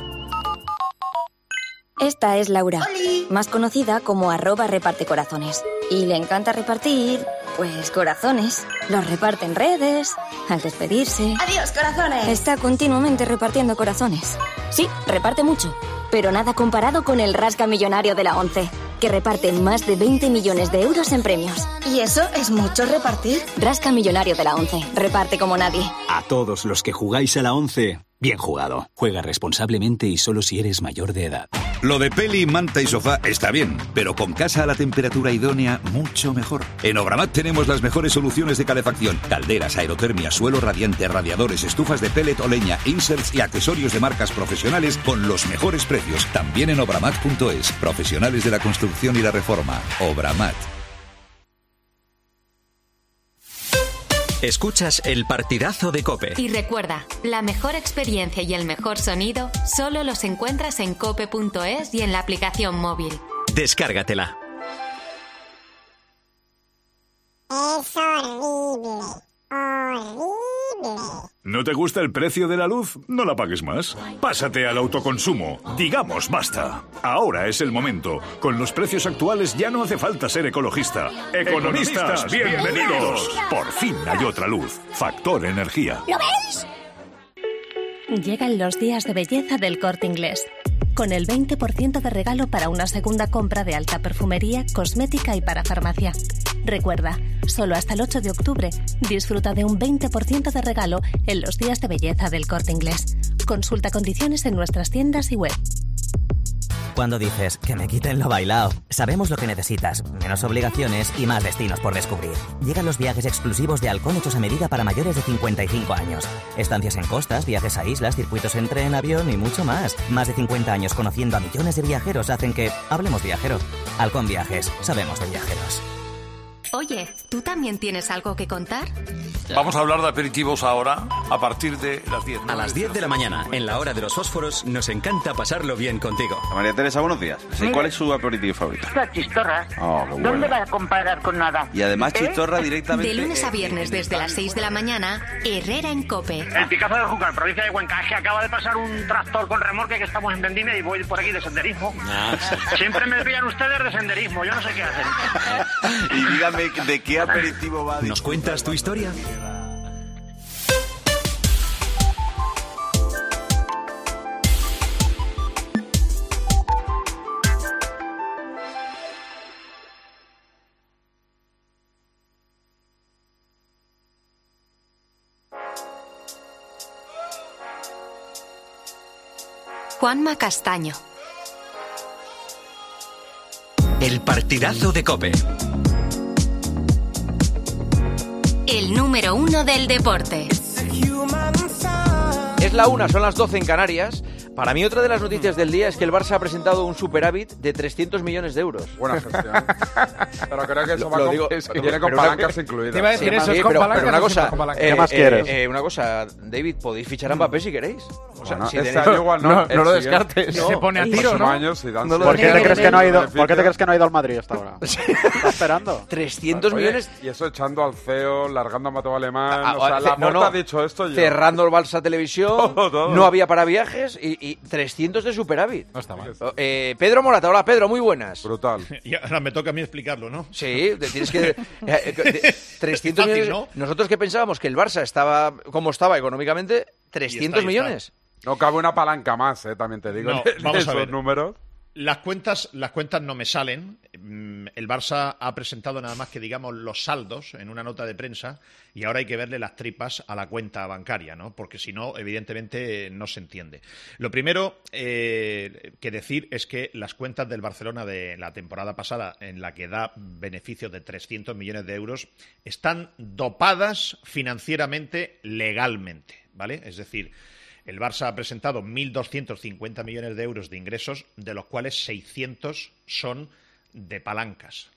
Esta es Laura, más conocida como arroba reparte corazones. Y le encanta repartir, pues, corazones. Los reparte en redes, al despedirse. ¡Adiós, corazones! Está continuamente repartiendo corazones. Sí, reparte mucho, pero nada comparado con el Rasca Millonario de la ONCE, que reparte más de veinte millones de euros en premios. ¿Y eso es mucho repartir? Rasca Millonario de la ONCE, reparte como nadie. A todos los que jugáis a la ONCE, bien jugado. Juega responsablemente y solo si eres mayor de edad. Lo de peli, manta y sofá está bien, pero con casa a la temperatura idónea, mucho mejor. En Obramat tenemos las mejores soluciones de calefacción: calderas, aerotermia, suelo radiante, radiadores, estufas de pellet o leña, inserts y accesorios de marcas profesionales con los mejores precios. También en obramat punto es. Profesionales de la construcción y la reforma. Obramat. Escuchas el partidazo de COPE. Y recuerda, la mejor experiencia y el mejor sonido solo los encuentras en cope punto es y en la aplicación móvil. Descárgatela. Es horrible, horrible. ¿No te gusta el precio de la luz? No la pagues más. Pásate al autoconsumo. Digamos basta. Ahora es el momento. Con los precios actuales ya no hace falta ser ecologista. ¡Economistas, bienvenidos! Por fin hay otra luz. Factor Energía. ¿Lo veis? Llegan los días de belleza del Corte Inglés. Con el veinte por ciento de regalo para una segunda compra de alta perfumería, cosmética y para farmacia. Recuerda, solo hasta el ocho de octubre, disfruta de un veinte por ciento de regalo en los días de belleza del Corte Inglés. Consulta condiciones en nuestras tiendas y web. Cuando dices que me quiten lo bailao, sabemos lo que necesitas, menos obligaciones y más destinos por descubrir. Llegan los viajes exclusivos de Halcón hechos a medida para mayores de cincuenta y cinco años. Estancias en costas, viajes a islas, circuitos en tren, avión y mucho más. Más de cincuenta años conociendo a millones de viajeros hacen que hablemos viajero. Halcón Viajes, sabemos de viajeros. Oye, ¿tú también tienes algo que contar? Vamos a hablar de aperitivos ahora, a partir de las diez. A las diez de la mañana, en la hora de los fósforos, nos encanta pasarlo bien contigo. María Teresa, buenos días. Sí, ¿cuál es su aperitivo favorito? La chistorra. Oh, qué bueno. ¿Dónde va a comparar con nada? Y además ¿Eh? chistorra directamente... De lunes a viernes desde las seis de la mañana, Herrera en COPE. El Picazo de Júcar, provincia de Cuenca. Es que acaba de pasar un tractor con remolque que estamos en Vendimia y voy por aquí de senderismo. Ah. Siempre me pillan ustedes de senderismo, yo no sé qué hacen. Y dígame, ¿de qué aperitivo va? ¿Nos cuentas tu historia? Juanma Castaño. El partidazo de COPE. El número uno del deporte. Es la una, son las doce en Canarias. Para mí otra de las noticias del día es que el Barça ha presentado un superávit de trescientos millones de euros. Buena gestión. Pero creo que eso Lo- va lo con, digo- es que pero- viene con pero una- palancas incluidas. Te iba a decir Sí, eso, sí, es con pero, palancas, pero una no siempre cosa, con palancas. eh, ¿Qué más eh, quieres? eh, una cosa, David, podéis fichar a Mbappé si queréis. O sea, Bueno, si este tenéis- año igual no, no, el no lo siguiente. descartes. No. Se pone a El tiro, próximo ¿no? año, si dan No lo su- ¿Por qué, te Tiene crees que que no ha ido, beneficio. ¿Por qué te crees que no ha ido al Madrid hasta ahora? ¿Está esperando? trescientos Oye, millones. Y eso echando al C E O, largando a Mateo Alemán. Ah, o sea, ah, la no, no. ha dicho esto yo. Cerrando el Barça Televisión, Todo, todo. no había para viajes y, y trescientos de superávit. No está mal. Eh, Pedro Morata, hola Pedro, muy buenas. Brutal. Y ahora me toca a mí explicarlo, ¿no? Sí, te tienes que... eh, eh, de- trescientos Fácil, millones. ¿no? Nosotros que pensábamos que el Barça estaba como estaba económicamente, trescientos Y está, y millones. No cabe una palanca más, eh, también te digo. No, de vamos a esos ver. números. Las cuentas, las cuentas no me salen. Mm, El Barça ha presentado nada más que, digamos, los saldos en una nota de prensa y ahora hay que verle las tripas a la cuenta bancaria, ¿no? Porque si no, evidentemente, no se entiende. Lo primero eh, que decir es que las cuentas del Barcelona de la temporada pasada, en la que da beneficios de trescientos millones de euros, están dopadas financieramente legalmente, ¿vale? Es decir, el Barça ha presentado mil doscientos cincuenta millones de euros de ingresos, de los cuales seiscientos son de palancas,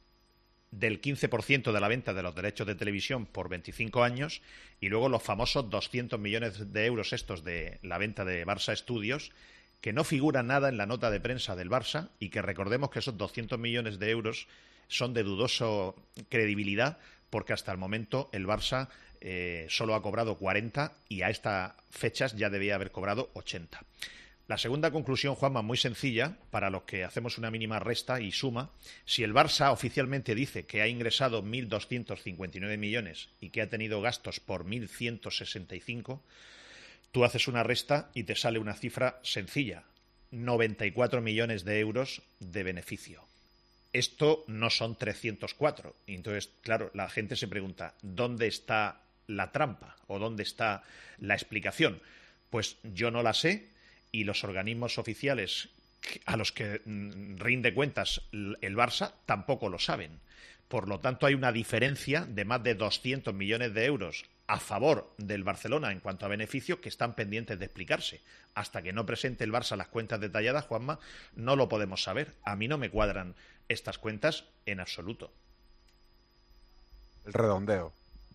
del quince por ciento de la venta de los derechos de televisión por veinticinco años y luego los famosos doscientos millones de euros estos de la venta de Barça Studios, que no figura nada en la nota de prensa del Barça y que recordemos que esos doscientos millones de euros son de dudoso credibilidad porque hasta el momento el Barça eh, solo ha cobrado cuarenta y a estas fechas ya debía haber cobrado ochenta. La segunda conclusión, Juanma, muy sencilla, para los que hacemos una mínima resta y suma. Si el Barça oficialmente dice que ha ingresado mil doscientos cincuenta y nueve millones y que ha tenido gastos por mil ciento sesenta y cinco, tú haces una resta y te sale una cifra sencilla, noventa y cuatro millones de euros de beneficio. Esto no son trescientos cuatro. Y entonces, claro, la gente se pregunta, ¿dónde está la trampa o dónde está la explicación? Pues yo no la sé y los organismos oficiales a los que rinde cuentas el Barça tampoco lo saben. Por lo tanto, hay una diferencia de más de doscientos millones de euros a favor del Barcelona en cuanto a beneficio que están pendientes de explicarse. Hasta que no presente el Barça las cuentas detalladas, Juanma, no lo podemos saber. A mí no me cuadran estas cuentas en absoluto. El redondeo.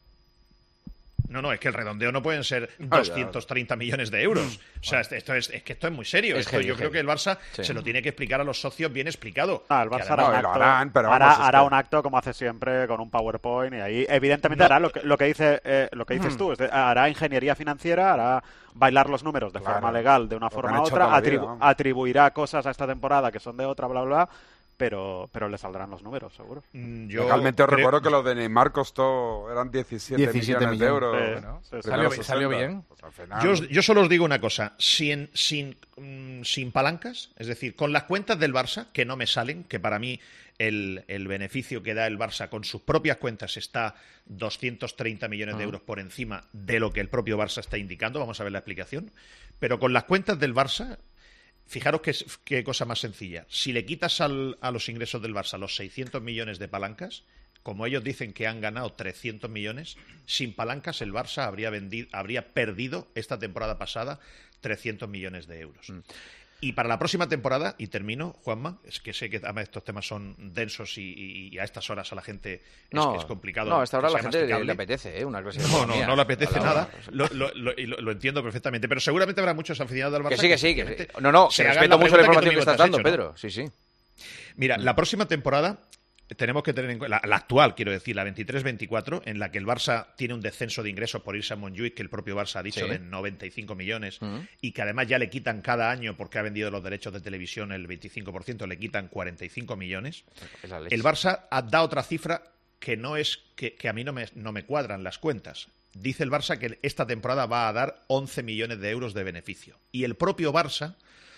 No, no, es que el redondeo no pueden ser Ah, doscientos treinta millones de euros. O sea, esto es, es que esto es muy serio. Es Esto heavy, yo creo heavy. que el Barça Sí. se lo tiene que explicar a los socios bien explicado. Ah, el Que Barça además- hará, un lo acto, harán, pero hará- vamos, es hará que- un acto como hace siempre con un PowerPoint y ahí evidentemente No. hará lo que, lo que dice eh, lo que dices Mm. tú, es de- hará ingeniería financiera, hará bailar los números de Claro. forma legal de una Lo que forma han u hecho otra, toda la vida, atribu- vamos. atribuirá cosas a esta temporada que son de otra, bla, bla, bla, pero, pero le saldrán los números, seguro. Mm, yo Legalmente os creo- recuerdo que lo de Neymar costó, eran diecisiete, diecisiete millones de millones. euros. Sí, Bueno, sí, sí. primero Salió- sesenta. salió bien. Pues al final- Yo, os- yo solo os digo una cosa, sin, sin, mm, sin palancas, es decir, con las cuentas del Barça, que no me salen, que para mí el, el beneficio que da el Barça con sus propias cuentas está doscientos treinta millones de euros por encima de lo que el propio Barça está indicando, vamos a ver la explicación, pero con las cuentas del Barça, fijaros qué, qué cosa más sencilla, si le quitas al, a los ingresos del Barça los seiscientos millones de palancas, como ellos dicen que han ganado trescientos millones, sin palancas el Barça habría, vendido, habría perdido esta temporada pasada trescientos millones de euros. Mm. Y para la próxima temporada, y termino, Juanma, es que sé que además estos temas son densos y, y- y a estas horas a la gente es, No, es complicado. no, a esta hora que la sea gente le, masticable. le apetece, ¿eh? Una clase de No, no, economía. no le apetece A la nada. hora. Lo, lo- lo- y lo- lo entiendo perfectamente. Pero seguramente habrá muchos aficionados del Barça Que sí, que sí. Que sí. sencillamente No, no, se que hagan respeto mucho la pregunta tú información que mismo estás te has dando, hecho, ¿no? Pedro. Sí, sí. Mira, la próxima temporada tenemos que tener en cuenta, la, la actual, quiero decir, la veintitrés veinticuatro, en la que el Barça tiene un descenso de ingresos por irse a Montjuic, que el propio Barça ha dicho Sí. de noventa y cinco millones, Ujú. y que además ya le quitan cada año, porque ha vendido los derechos de televisión el veinticinco por ciento, le quitan cuarenta y cinco millones. Es la leche. El Barça ha dado otra cifra que no es que, que a mí no me, no me cuadran las cuentas. Dice el Barça que esta temporada va a dar once millones de euros de beneficio. Y el propio Barça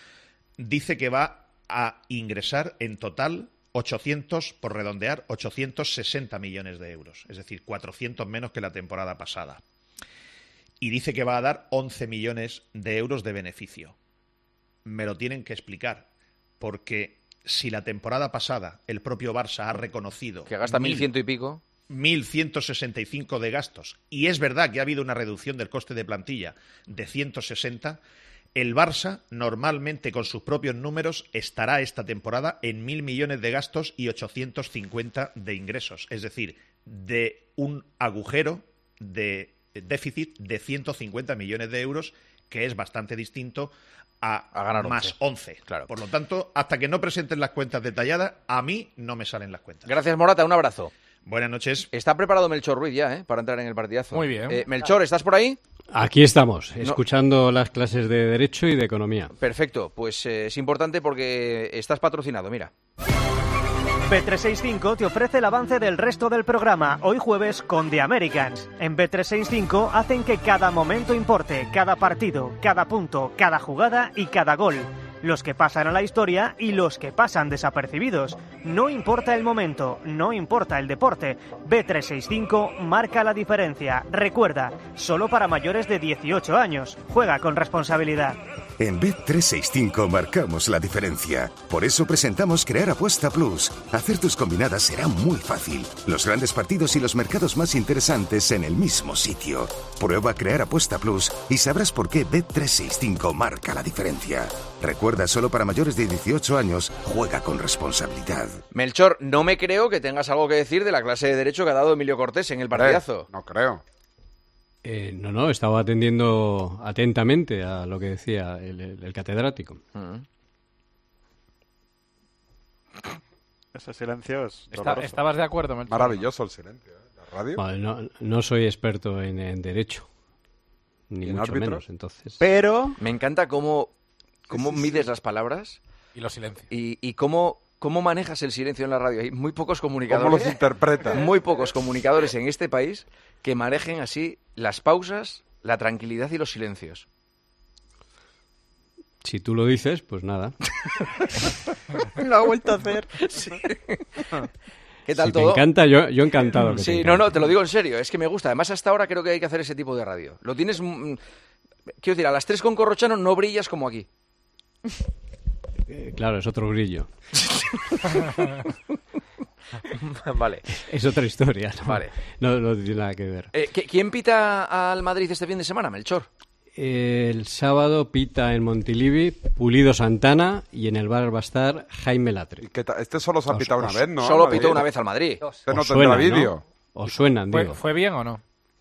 dice que va a ingresar en total ochocientos, por redondear, ochocientos sesenta millones de euros. Es decir, cuatrocientos menos que la temporada pasada. Y dice que va a dar once millones de euros de beneficio. Me lo tienen que explicar, porque si la temporada pasada el propio Barça ha reconocido Que gasta mil mil- ciento y pico. mil ciento sesenta y cinco de gastos, y es verdad que ha habido una reducción del coste de plantilla de ciento sesenta, El Barça, normalmente con sus propios números, estará esta temporada en mil millones de gastos y ochocientos cincuenta de ingresos. Es decir, de un agujero de déficit de ciento cincuenta millones de euros, que es bastante distinto a, a ganar más once. Claro. Por lo tanto, hasta que no presenten las cuentas detalladas, a mí no me salen las cuentas. Gracias, Morata. Un abrazo. Buenas noches. Está preparado Melchor Ruiz ya, ¿eh? Para entrar en el partidazo. Muy bien. Eh, Melchor, ¿estás por ahí? Aquí estamos, escuchando no. las clases de Derecho y de Economía. Perfecto. Pues eh, es importante porque estás patrocinado, mira. B trescientos sesenta y cinco te ofrece el avance del resto del programa, hoy jueves con The Americans. En B trescientos sesenta y cinco hacen que cada momento importe, cada partido, cada punto, cada jugada y cada gol. Los que pasan a la historia y los que pasan desapercibidos. No importa el momento, no importa el deporte. B trescientos sesenta y cinco marca la diferencia. Recuerda, solo para mayores de dieciocho años. Juega con responsabilidad. En B trescientos sesenta y cinco marcamos la diferencia. Por eso presentamos Crear Apuesta Plus. Hacer tus combinadas será muy fácil. Los grandes partidos y los mercados más interesantes en el mismo sitio. Prueba Crear Apuesta Plus y sabrás por qué B trescientos sesenta y cinco marca la diferencia. Recuerda, solo para mayores de dieciocho años, juega con responsabilidad. Melchor, no me creo que tengas algo que decir de la clase de Derecho que ha dado Emilio Cortés en el partidazo. Eh, no creo. Eh, no, no, estaba atendiendo atentamente a lo que decía el, el, el catedrático. Mm. Ese silencio es Está, ¿Estabas de acuerdo, Melchor? Maravilloso el silencio, ¿eh? La radio. Bueno, no, no soy experto en, en Derecho, ni mucho árbitros? menos, entonces. Pero me encanta cómo, cómo sí, sí, mides sí. las palabras. Y los silencios. Y, y cómo... ¿Cómo manejas el silencio en la radio? Hay muy pocos comunicadores. ¿Cómo los interpretas? Muy pocos comunicadores en este país que manejen así las pausas, la tranquilidad y los silencios. Si tú lo dices, pues nada. Lo ha vuelto a hacer. Sí. ¿Qué tal si todo? te encanta, yo, yo encantado. Que sí, te no, no, te lo digo en serio. Es que me gusta. Además, hasta ahora creo que hay que hacer ese tipo de radio. Lo tienes... Quiero decir, a las tres con Corrochano no brillas como aquí. Eh, claro, es otro brillo. Vale. Es otra historia. ¿no? Vale. No, no tiene nada que ver. Eh, ¿Quién pita al Madrid este fin de semana, Melchor? El sábado pita en Montilivi Pulido Santana y en el bar va a estar Jaime Latre. Este solo se ha pitado os, una vez, ¿no? Solo pitó una vez al Madrid. Este no tendrá vídeo. ¿no? ¿Os suenan, ¿Fue, digo? ¿Fue bien o no?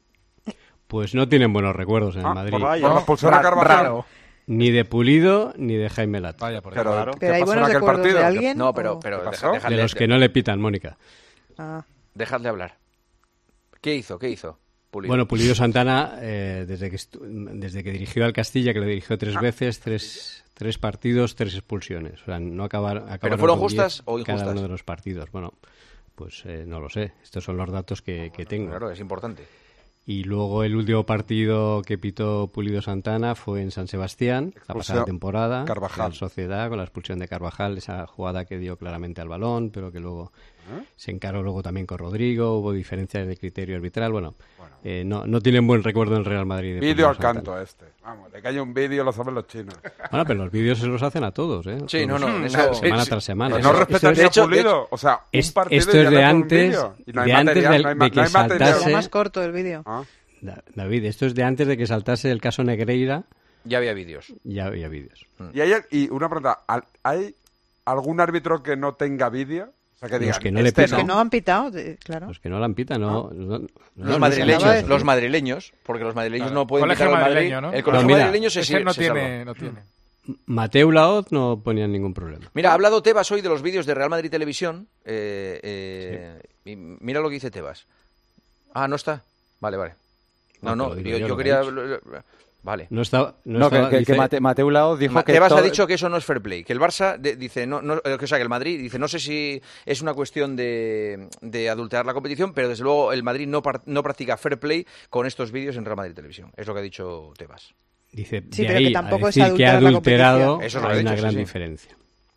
Pues no tienen buenos recuerdos en ah, el Madrid. Por, por la pulsera Carvajal. Ni de Pulido ni de Jaime Latre. Vaya por pero, claro. ¿Pero hay buenos recuerdos partido? de alguien? No, pero, o... pero deja, de los que no le pitan, Mónica. Ah. Dejadle hablar. ¿Qué hizo? ¿Qué hizo? Pulido. Bueno, Pulido Santana, eh, desde, que desde que dirigió al Castilla, que lo dirigió tres ah. veces, tres, tres partidos, tres expulsiones. O sea, no acabar, acabaron ¿Pero fueron con justas o injustas? Cada uno de los partidos. Bueno, pues eh, no lo sé. Estos son los datos que, que tengo. Claro, es importante. Y luego el último partido que pitó Pulido Santana fue en San Sebastián, expulsión, la pasada temporada, Carvajal. Sociedad, con la expulsión de Carvajal, esa jugada que dio claramente al balón, pero que luego ¿Eh? se encaró luego también con Rodrigo, hubo diferencias de criterio arbitral, bueno, bueno. Eh, no, no tienen buen recuerdo en Real Madrid. Vídeo al canto este, vamos, de que haya un vídeo lo saben los chinos. Bueno, pero los vídeos se los hacen a todos, ¿eh? Sí, todos, no, no, eso, semana sí, tras semana. Pues no respetan ni a Pulido, o sea, es, un partido esto es de antes, no de antes material, de, no hay, de que no saltase... Era más corto el vídeo. ¿Ah? David, esto es de antes de que saltase el caso Negreira. Ya había vídeos. Ya había vídeos. Y, hay, y una pregunta, ¿hay algún árbitro que no tenga vídeo? O sea, que digan, los que no este le pitan. Los que no han pitado, de, claro. Los que no la han pitado, no. Ah. no, no los, no, madrileños, no los madrileños, porque los madrileños claro. no pueden Colegio pitar al Madrid. Madrileño, ¿no? El colegio no, mira, madrileño se, ese no se tiene, no tiene. Mateu Laoz no ponía ningún problema. Mira, ha hablado Tebas hoy de los vídeos de Real Madrid Televisión. Eh, eh, sí. Y mira lo que dice Tebas. Ah, ¿no está? Vale, vale. No, no, yo, yo, yo quería... Vale. No está... No, no estaba, que, dice... que Mate, Mateu Laoz dijo Ma, que... Tebas todo... ha dicho que eso no es fair play, que el Barça de, dice, no, no, o sea, que el Madrid dice, no sé si es una cuestión de, de adulterar la competición, pero desde luego el Madrid no, par, no practica fair play con estos vídeos en Real Madrid Televisión. Es lo que ha dicho Tebas. Dice, sí, de pero ahí que tampoco a decir es que ha adulterado eso lo hay ha dicho, una gran sí, sí. diferencia.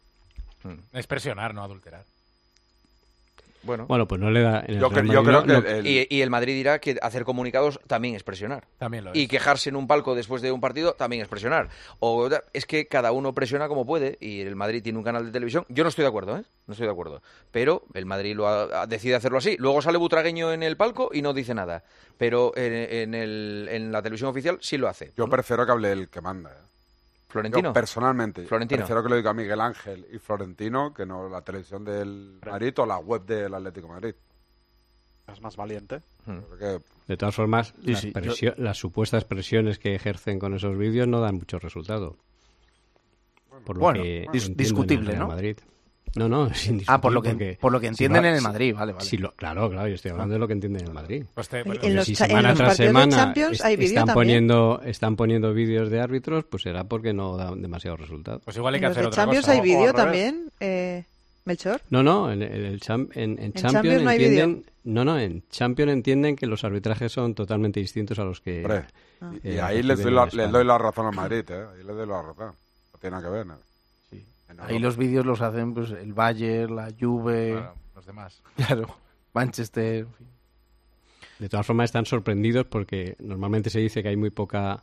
Es presionar, no adulterar. Bueno, bueno, pues no le da... En el yo, Real que, yo Madrid, creo no, que... no, El... Y, y el Madrid dirá que hacer comunicados también es presionar. También lo es. Y quejarse en un palco después de un partido también es presionar. O es que cada uno presiona como puede y el Madrid tiene un canal de televisión. Yo no estoy de acuerdo, ¿eh? No estoy de acuerdo. Pero el Madrid lo ha, decide hacerlo así. Luego sale Butragueño en el palco y no dice nada. Pero en, en, el, en la televisión oficial sí lo hace. Yo prefiero que hable el que manda, ¿eh? Florentino. Yo, personalmente, Florentino. prefiero que lo diga Miguel Ángel y Florentino que no la televisión del Madrid o la web del Atlético de Madrid. Es más valiente. Hmm. Porque... De todas formas, Sí, las, sí, presio- yo- las supuestas presiones que ejercen con esos vídeos no dan mucho resultado. Por lo Bueno, que dis- entiendo en el discutible, Real ¿no? Madrid. No, no, es indiscutible. Ah, por lo que- porque por lo que si entienden va- en el si- Madrid, vale, vale. si lo- claro, claro, yo estoy hablando de lo que entienden en el Madrid. Pues te- En bueno, los si cha- en semana los tras partidos de semana Champions est- hay vídeo están también. poniendo están poniendo vídeos de árbitros, pues será porque no dan demasiados resultados. Pues igual hay En que los hacer de otra Champions cosa. hay O- o vídeo al revés. también, eh, Melchor. No, no, en, en el cham- en, en Champions, Champions no hay entienden, no, no, en Champions entienden que los arbitrajes son totalmente distintos a los que Hombre, Ah. y, eh, y ahí les doy, reciben la, en les España. doy la razón al Madrid, ¿eh? Ahí les doy la razón. No tiene nada que ver. ¿no? Sí. En Ahí Europa. los vídeos los hacen pues el Bayern, la Juve, Bueno, los demás. claro, Manchester. En fin. De todas formas están sorprendidos porque normalmente se dice que hay muy poca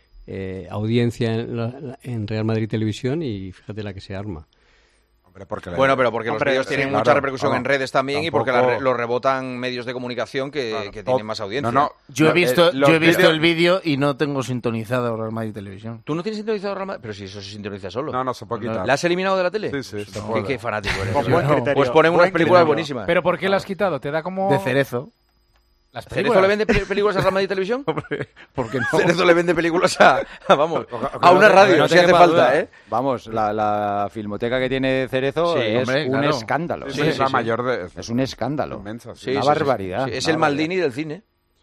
eh, audiencia en, la- en Real Madrid Televisión y fíjate la que se arma. Hombre, porque le- Bueno, pero porque Hombre, los vídeos sí, tienen claro, mucha repercusión claro. en redes también y porque Tampoco- la re- lo rebotan medios de comunicación que, Claro, que todo- tienen más audiencia. No, no, Yo he Eh, visto, los yo he visto vídeos- el vídeo y no tengo sintonizado Real Madrid Televisión. ¿Tú no tienes sintonizado Real Madrid? Pero si eso se sintoniza solo. No, no se puede quitar. ¿La has eliminado de la tele? Sí, sí, se Qué, puede. qué fanático eres. Con buen No. criterio, Pues ponen unas buen películas criterio. buenísimas. ¿Pero por qué la has quitado? ¿Te da como...? De Cerezo. Las ¿Cerezo películas. le vende pe- películas a Real Madrid Televisión? Porque no. Cerezo le vende películas a, a, vamos, O- o- a una no te- radio, no si te hace quepa falta, duda. ¿eh? Vamos, la, la filmoteca que tiene Cerezo Sí, es hombre, un claro. escándalo. Sí, Sí, es la sí, mayor de... Es un escándalo. inmensa, sí. Sí, Una sí, sí, barbaridad. sí. Es una el Maldini del cine.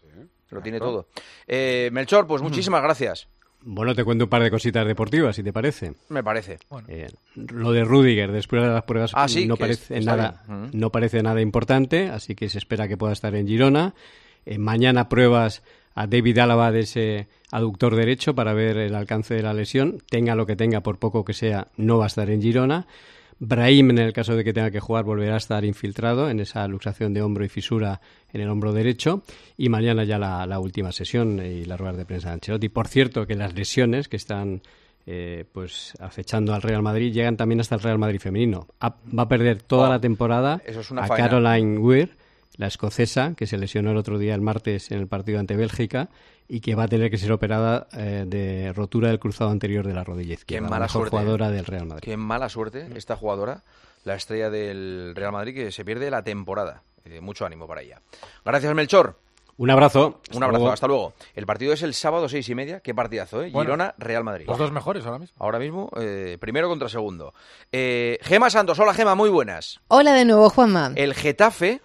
Lo tiene todo. Eh, Melchor, pues muchísimas gracias. Bueno, te cuento un par de cositas deportivas, si te parece. Me parece. Eh, lo de Rüdiger, después de las pruebas, Ah, sí, no, que es- parece está nada, bien. Mm. no parece nada importante, así que se espera que pueda estar en Girona. Eh, mañana pruebas a David Álava de ese aductor derecho para ver el alcance de la lesión. Tenga lo que tenga, por poco que sea, no va a estar en Girona. Brahim, en el caso de que tenga que jugar, volverá a estar infiltrado en esa luxación de hombro y fisura en el hombro derecho. Y mañana ya la, la última sesión y las ruedas de prensa de Ancelotti. Por cierto, que las lesiones que están eh, pues acechando al Real Madrid llegan también hasta el Real Madrid femenino. Ha- va a perder toda Oh, la temporada eso es una a faena. Caroline Weir, la escocesa, que se lesionó el otro día, el martes, en el partido ante Bélgica y que va a tener que ser operada eh, de rotura del cruzado anterior de la rodilla Qué izquierda. La mala mejor suerte. jugadora ¿eh? del Real Madrid. Qué mala suerte esta jugadora, la estrella del Real Madrid, que se pierde la temporada. Eh, mucho ánimo para ella. Gracias, Melchor. Un abrazo. Un abrazo, hasta luego. El partido es el sábado seis y media. Qué partidazo, ¿eh? Bueno, Girona, Real Madrid. Los dos mejores ahora mismo. Ahora mismo, eh, primero contra segundo. Eh, Gema Santos, hola Gema, muy buenas. Hola de nuevo, Juanma. El Getafe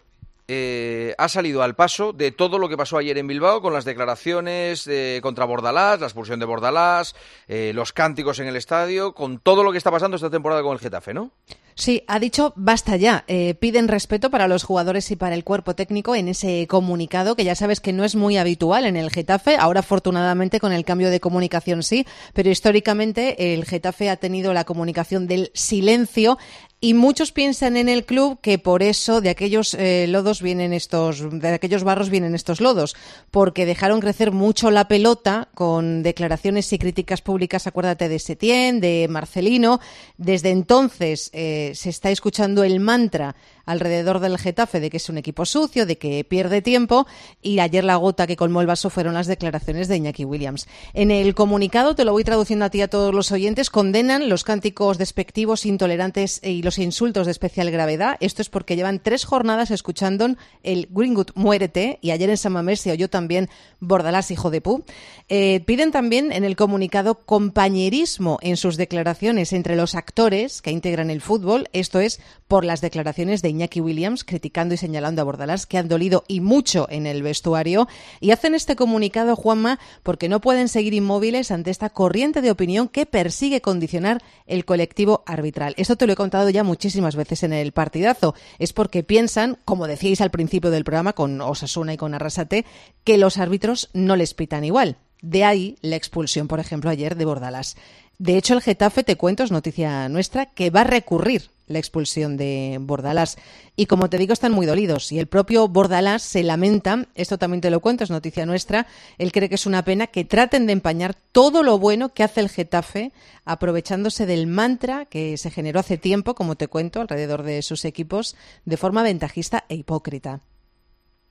eh, ha salido al paso de todo lo que pasó ayer en Bilbao con las declaraciones eh, contra Bordalás, la expulsión de Bordalás, eh, los cánticos en el estadio, con todo lo que está pasando esta temporada con el Getafe, ¿no? Sí, ha dicho basta ya. Eh, piden respeto para los jugadores y para el cuerpo técnico en ese comunicado, que ya sabes que no es muy habitual en el Getafe. Ahora, afortunadamente, con el cambio de comunicación sí, pero históricamente el Getafe ha tenido la comunicación del silencio. Y muchos piensan en el club que por eso de aquellos eh, lodos vienen estos, de aquellos barros vienen estos lodos, porque dejaron crecer mucho la pelota con declaraciones y críticas públicas. Acuérdate de Setién, de Marcelino. Desde entonces eh, se está escuchando el mantra alrededor del Getafe de que es un equipo sucio, de que pierde tiempo, y ayer la gota que colmó el vaso fueron las declaraciones de Iñaki Williams. En el comunicado, te lo voy traduciendo a ti y a todos los oyentes, condenan los cánticos despectivos, intolerantes y los insultos de especial gravedad. Esto es porque llevan tres jornadas escuchando el Greenwood muérete, y ayer en San Mamés se oyó también Bordalás, hijo de pu. Eh, piden también en el comunicado compañerismo en sus declaraciones entre los actores que integran el fútbol, esto es por las declaraciones de Iñaki Williams criticando y señalando a Bordalás, que han dolido y mucho en el vestuario, y hacen este comunicado, Juanma, porque no pueden seguir inmóviles ante esta corriente de opinión que persigue condicionar el colectivo arbitral. Esto te lo he contado ya muchísimas veces en el partidazo. Es porque piensan, como decíais al principio del programa con Osasuna y con Arrasate, que los árbitros no les pitan igual. De ahí la expulsión, por ejemplo, ayer de Bordalás. De hecho, el Getafe, te cuento, es noticia nuestra, que va a recurrir la expulsión de Bordalás. Y como te digo, están muy dolidos. Y el propio Bordalás se lamenta, esto también te lo cuento, es noticia nuestra, él cree que es una pena que traten de empañar todo lo bueno que hace el Getafe, aprovechándose del mantra que se generó hace tiempo, como te cuento, alrededor de sus equipos, de forma ventajista e hipócrita.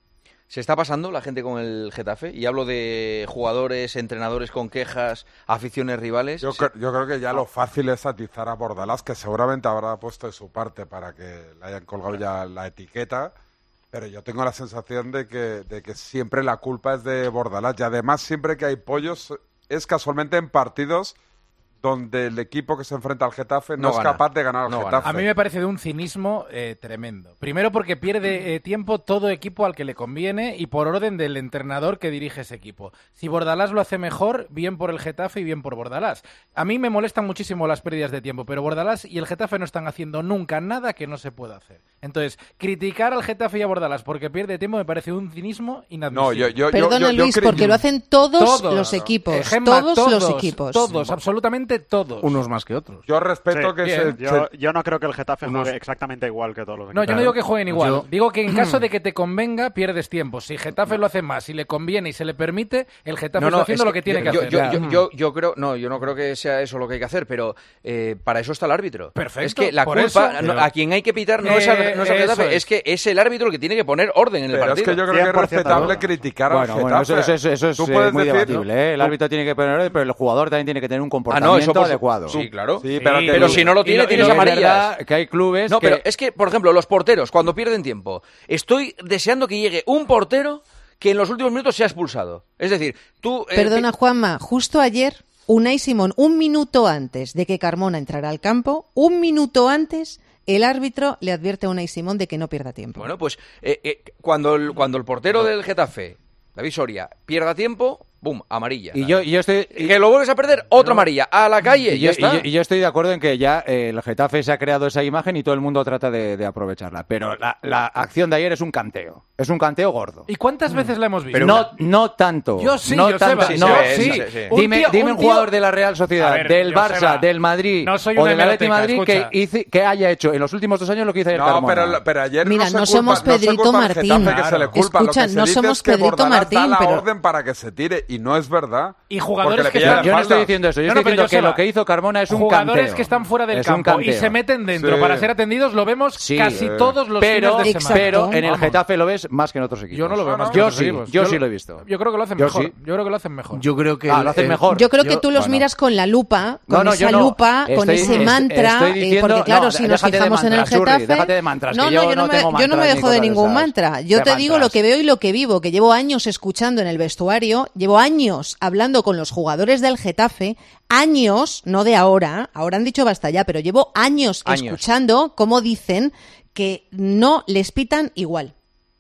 ¿Se está pasando la gente con el Getafe? Y hablo de jugadores, entrenadores con quejas, aficiones rivales. Yo, cre- yo creo que ya lo fácil es atizar a Bordalás, que seguramente habrá puesto de su parte para que le hayan colgado ya la etiqueta, pero yo tengo la sensación de que, de que siempre la culpa es de Bordalás. Y además, siempre que hay pollos, es casualmente en partidos donde el equipo que se enfrenta al Getafe no, No es gana. capaz de ganar al No Getafe. A mí me parece de un cinismo eh, tremendo. Primero porque pierde eh, tiempo todo equipo al que le conviene y por orden del entrenador que dirige ese equipo. Si Bordalás lo hace mejor, bien por el Getafe y bien por Bordalás. A mí me molestan muchísimo las pérdidas de tiempo, pero Bordalás y el Getafe no están haciendo nunca nada que no se pueda hacer. Entonces, criticar al Getafe y a Bordalás porque pierde tiempo me parece un cinismo inadmisible. No, yo- yo- Perdona, Luis, porque lo hacen todos, los equipos. Eh, Gemma, todos, todos los equipos. Todos, absolutamente todos. Unos más que otros. Yo respeto Sí, que bien. se, yo, se- yo no creo que el Getafe Unos- juegue exactamente igual que todos los No, equipos. yo no digo que jueguen igual. Yo- Digo que en caso de que te convenga, pierdes tiempo. Si Getafe lo hace más, si le conviene y se le permite, el Getafe No, no, está haciendo es lo que tiene yo, que yo- hacer. Yo, Ya. yo, yo, yo creo, no, yo no creo que sea eso lo que hay que hacer, pero eh, para eso está el árbitro. Perfecto, Es que la por culpa, eso- no, pero- a quien hay que pitar no es al, no es al Eh, Getafe, eso es. es que es el árbitro el que tiene que poner orden en el Pero es partido. que yo creo que es cien por ciento respetable de criticar Bueno, al Getafe. bueno, eso, eso, eso, eso es Tú eh, puedes muy decir- debatible, ¿eh? El tú- árbitro tiene que poner orden, pero el jugador también tiene que tener un Ah, comportamiento no, eso por su- adecuado. Sí, claro. Sí, pero, que- Pero si no lo tiene, Y lo- y tienes lo que es amarillas. verdad que hay clubes No, que... pero es que, por ejemplo, los porteros, cuando pierden tiempo, estoy deseando que llegue un portero que en los últimos minutos sea expulsado. Es decir, tú... eh, Perdona, pi- Juanma, justo ayer, Unai Simón, un minuto antes de que Carmona entrara al campo, un minuto antes, el árbitro le advierte a Unai Simón de que no pierda tiempo. Bueno, pues eh, eh, cuando, el, cuando el portero del Getafe, David Soria, pierda tiempo, ¡bum!, amarilla. Y yo, y yo estoy... Y que lo vuelves a perder, otra amarilla, a la calle, Y y yo, ya está. y yo- y yo estoy de acuerdo en que ya eh, el Getafe se ha creado esa imagen y todo el mundo trata de, de aprovecharla. Pero la, la acción de ayer es un canteo. Es un canteo gordo. ¿Y cuántas veces la hemos visto? Pero no, no tanto. Yo sí, no Joseba. tanto. Sí, no, se ve, sí. sí, sí, sí. Dime, Un tío- dime un un, tío- jugador de la Real Sociedad, A ver, del Joseba, Barça, del Madrid no soy o una del Atlético de hemeroteca, Madrid escucha. que, hice- que haya hecho en los últimos dos años lo que hizo ayer No, Carmona. pero, pero ayer Mira, no, se no culpa, somos no se Pedrito culpa al Martín. Getafe que se le culpa. Escucha, lo que se no dice somos es que Pedrito Bordalás Martín, da la pero- orden para que se tire y no es verdad. Y jugadores porque que le pilla están- de Yo no estoy espaldas. diciendo eso. Yo No, no, estoy pero diciendo que Joseba, lo que hizo Carmona es un jugadores canteo. que están fuera del Es un campo y canteo. se meten dentro Sí. para ser atendidos, lo vemos Sí. casi Eh. todos los pero, fines de semana. pero en el Vamos. Getafe lo ves más que en otros equipos. Yo no lo veo más que Yo en otros sí, equipos. yo Yo sí lo- lo he visto. Yo creo que lo hacen Yo mejor. sí. Yo creo que lo hacen mejor. Yo creo que... Ah, el- lo hacen el- mejor. Yo creo que Yo- tú los bueno. miras con la lupa, con No, no, esa yo no. lupa, con Estoy- ese es- mantra, estoy eh, diciendo- porque claro, no, si nos déjate de fijamos en el mantras, Churri, Getafe... déjate de mantras, no, que no, yo yo no, no me, tengo yo no me mantras ni dejo de cosas ningún esas. mantra. Yo De te digo mantras. lo que veo y lo que vivo, que llevo años escuchando en el vestuario, llevo años hablando con los jugadores del Getafe, años, no de ahora, ahora han dicho basta ya, pero llevo años, Años. escuchando cómo dicen que no les pitan igual.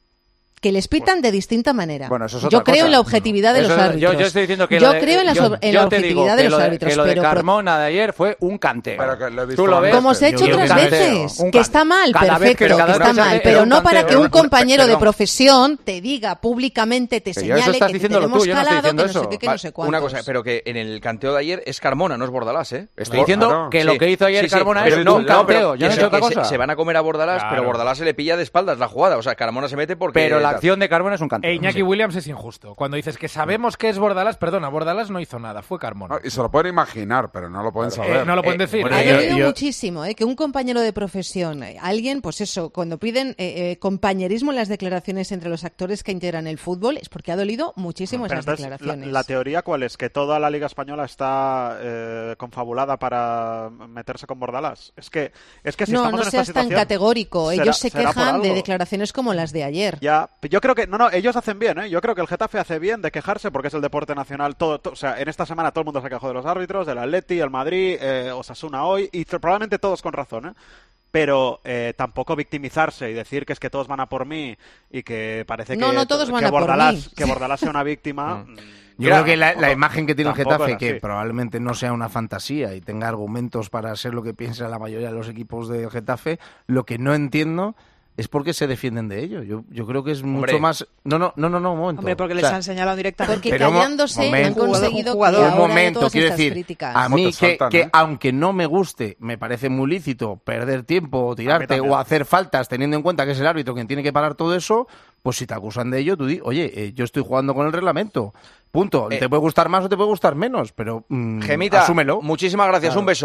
Que les pitan de distinta manera. Bueno, eso es yo otra creo cosa. en la objetividad de Eso- los árbitros. Yo, yo estoy diciendo que Yo lo de- creo en la, yo- sobre- en yo la te digo objetividad que de los lo de- árbitros, que lo de pero pro- Carmona de ayer fue un canteo. Pero que lo he visto Tú lo ves. como se ha hecho Yo- otras un canteo, veces, un que can- está mal, cada vez perfecto, que- que, cada vez está que se mal, hace- pero era un no para canteo, que era un un- compañero de perdón. profesión te diga públicamente, te Pero ya eso señale estás que te diciéndolo tenemos tú, yo no estoy calado, que no diciendo sé qué, que eso. no sé cuántos. Una cosa, pero que en el canteo de ayer es Carmona, no es Bordalás, ¿eh? Estoy diciendo que lo que hizo ayer Carmona pero es no, un no, pero canteo, yo no que he se- hecho otra que se- cosa. Se van a comer a Bordalás, Claro. pero Bordalás se le pilla de espaldas la jugada. O sea, Carmona se mete porque... Pero la tal. acción de Carmona es un canteo. E Iñaki Williams es injusto. Cuando dices que sabemos que es Bordalás, perdona, Bordalás no hizo nada, fue Carmona. No, y se lo pueden imaginar, pero no lo pueden saber. Eh, no lo pueden decir. bueno, Ha yo- dolido yo- muchísimo, ¿eh? Que un compañero de profesión, eh, alguien, pues eso, cuando piden eh, eh, compañerismo en las declaraciones entre los actores que integran el fútbol, es porque ha dolido muchísimo Pero esas entonces, la, declaraciones. la teoría cuál es, que toda la Liga Española está eh, confabulada para meterse con Bordalás. Es que, es que si no, estamos no en seas esta tan situación, categórico. será- Ellos se será por quejan de algo. declaraciones como las de ayer. Ya, yo creo que no, no, ellos hacen bien, ¿eh? Yo creo que el Getafe hace bien de quejarse porque es el deporte nacional. Todo, to- o sea, en esta semana todo el mundo se quejó de los árbitros, del Atleti, el Madrid, eh, Osasuna hoy y t- probablemente todos con razón, ¿eh? Pero eh, tampoco victimizarse y decir que es que todos van a por mí y que parece No, que, no todos van que a por Bordalás, mí. que Bordalás sea una víctima. mm, Yo creo que la, la imagen que tiene el Tampoco Getafe, es que así. probablemente no sea una fantasía y tenga argumentos para ser lo que piensa la mayoría de los equipos del Getafe, lo que no entiendo es por qué se defienden de ello. Yo, yo creo que es Hombre. mucho más... No, no, no, no, no, un momento. Hombre, porque O les sea, han señalado directamente. Porque Pero, mo- callándose han momento. conseguido Un jugador, que un ahora haya momento, todas quiero estas decir, críticas. a mí te que, saltan, que ¿eh? aunque no me guste, me parece muy lícito perder tiempo o tirarte también. o hacer faltas teniendo en cuenta que es el árbitro quien tiene que parar todo eso, pues si te acusan de ello, tú di, oye, eh, yo estoy jugando con el reglamento. Punto. Eh, te puede gustar más o te puede gustar menos, pero mm, Gemita, asúmelo. muchísimas gracias, Claro. un beso.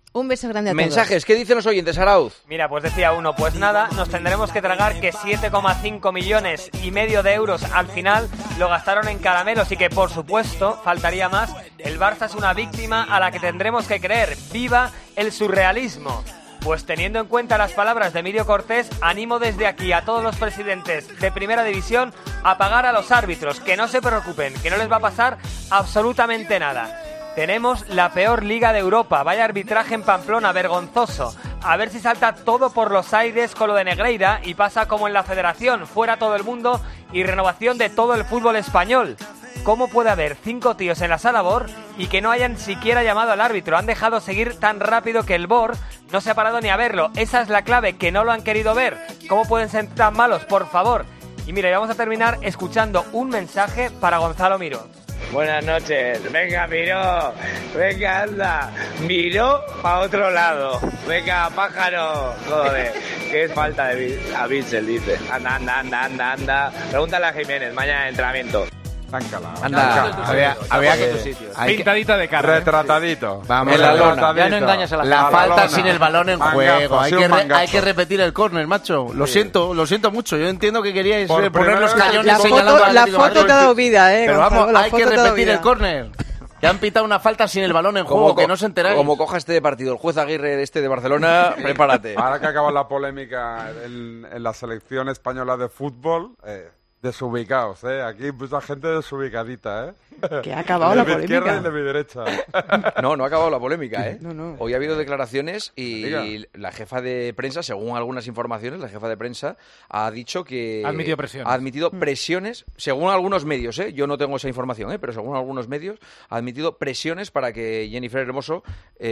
Un beso grande a todos. Mensajes, ¿qué dicen los oyentes, Arauz? Mira, pues decía uno, pues nada, nos tendremos que tragar que siete coma cinco millones y medio de euros al final lo gastaron en caramelos y que, por supuesto, faltaría más, el Barça es una víctima a la que tendremos que creer. ¡Viva el surrealismo! Pues teniendo en cuenta las palabras de Emilio Cortés, animo desde aquí a todos los presidentes de Primera División a pagar a los árbitros, que no se preocupen, que no les va a pasar absolutamente nada. Tenemos la peor liga de Europa, vaya arbitraje en Pamplona, vergonzoso. A ver si salta todo por los aires con lo de Negreira y pasa como en la Federación, fuera todo el mundo y renovación de todo el fútbol español. ¿Cómo puede haber cinco tíos en la sala B O R y que no hayan siquiera llamado al árbitro? Han dejado seguir tan rápido que el B O R no se ha parado ni a verlo. Esa es la clave, que no lo han querido ver. ¿Cómo pueden ser tan malos, por favor? Y mira, vamos a terminar escuchando un mensaje para Gonzalo Miró. Buenas noches, venga Miró, venga anda, Miró para otro lado, venga pájaro, joder, que es falta de a Bitzel, dice, anda, anda, anda, anda, anda, pregúntale a Jiménez, mañana en entrenamiento. Táncala. Anda, había, había que... Pintadita de cara. Retratadito. Vamos, en la lona. Ya no engañas a la, la falta sin el balón en mangazo, juego. Hay que, re, mangazo. hay que repetir el córner, macho. Lo sí. siento, lo siento mucho. Yo entiendo que queríais Por poner los cañones la señalando foto, al la Atlético foto Madrid. te ha dado vida, eh. Pero Gonzalo, vamos, la hay foto que te ha dado repetir vida. el córner. Que han pitado una falta sin el balón en juego, que no os enteráis. Como coja este partido el juez Aguirre este de Barcelona, prepárate. Ahora que acaba la polémica en, en la selección española de fútbol, eh, desubicados, ¿eh? Aquí mucha gente desubicadita, ¿eh? Que ha acabado la de mi izquierda polémica. y de mi derecha. No, no ha acabado la polémica, ¿eh? No, no. Hoy ha habido declaraciones y Diga. la jefa de prensa, según algunas informaciones, la jefa de prensa ha dicho que... Ha admitido presiones. Ha admitido presiones, según algunos medios, ¿eh? Yo no tengo esa información, ¿eh? Pero según algunos medios, ha admitido presiones para que Jennifer Hermoso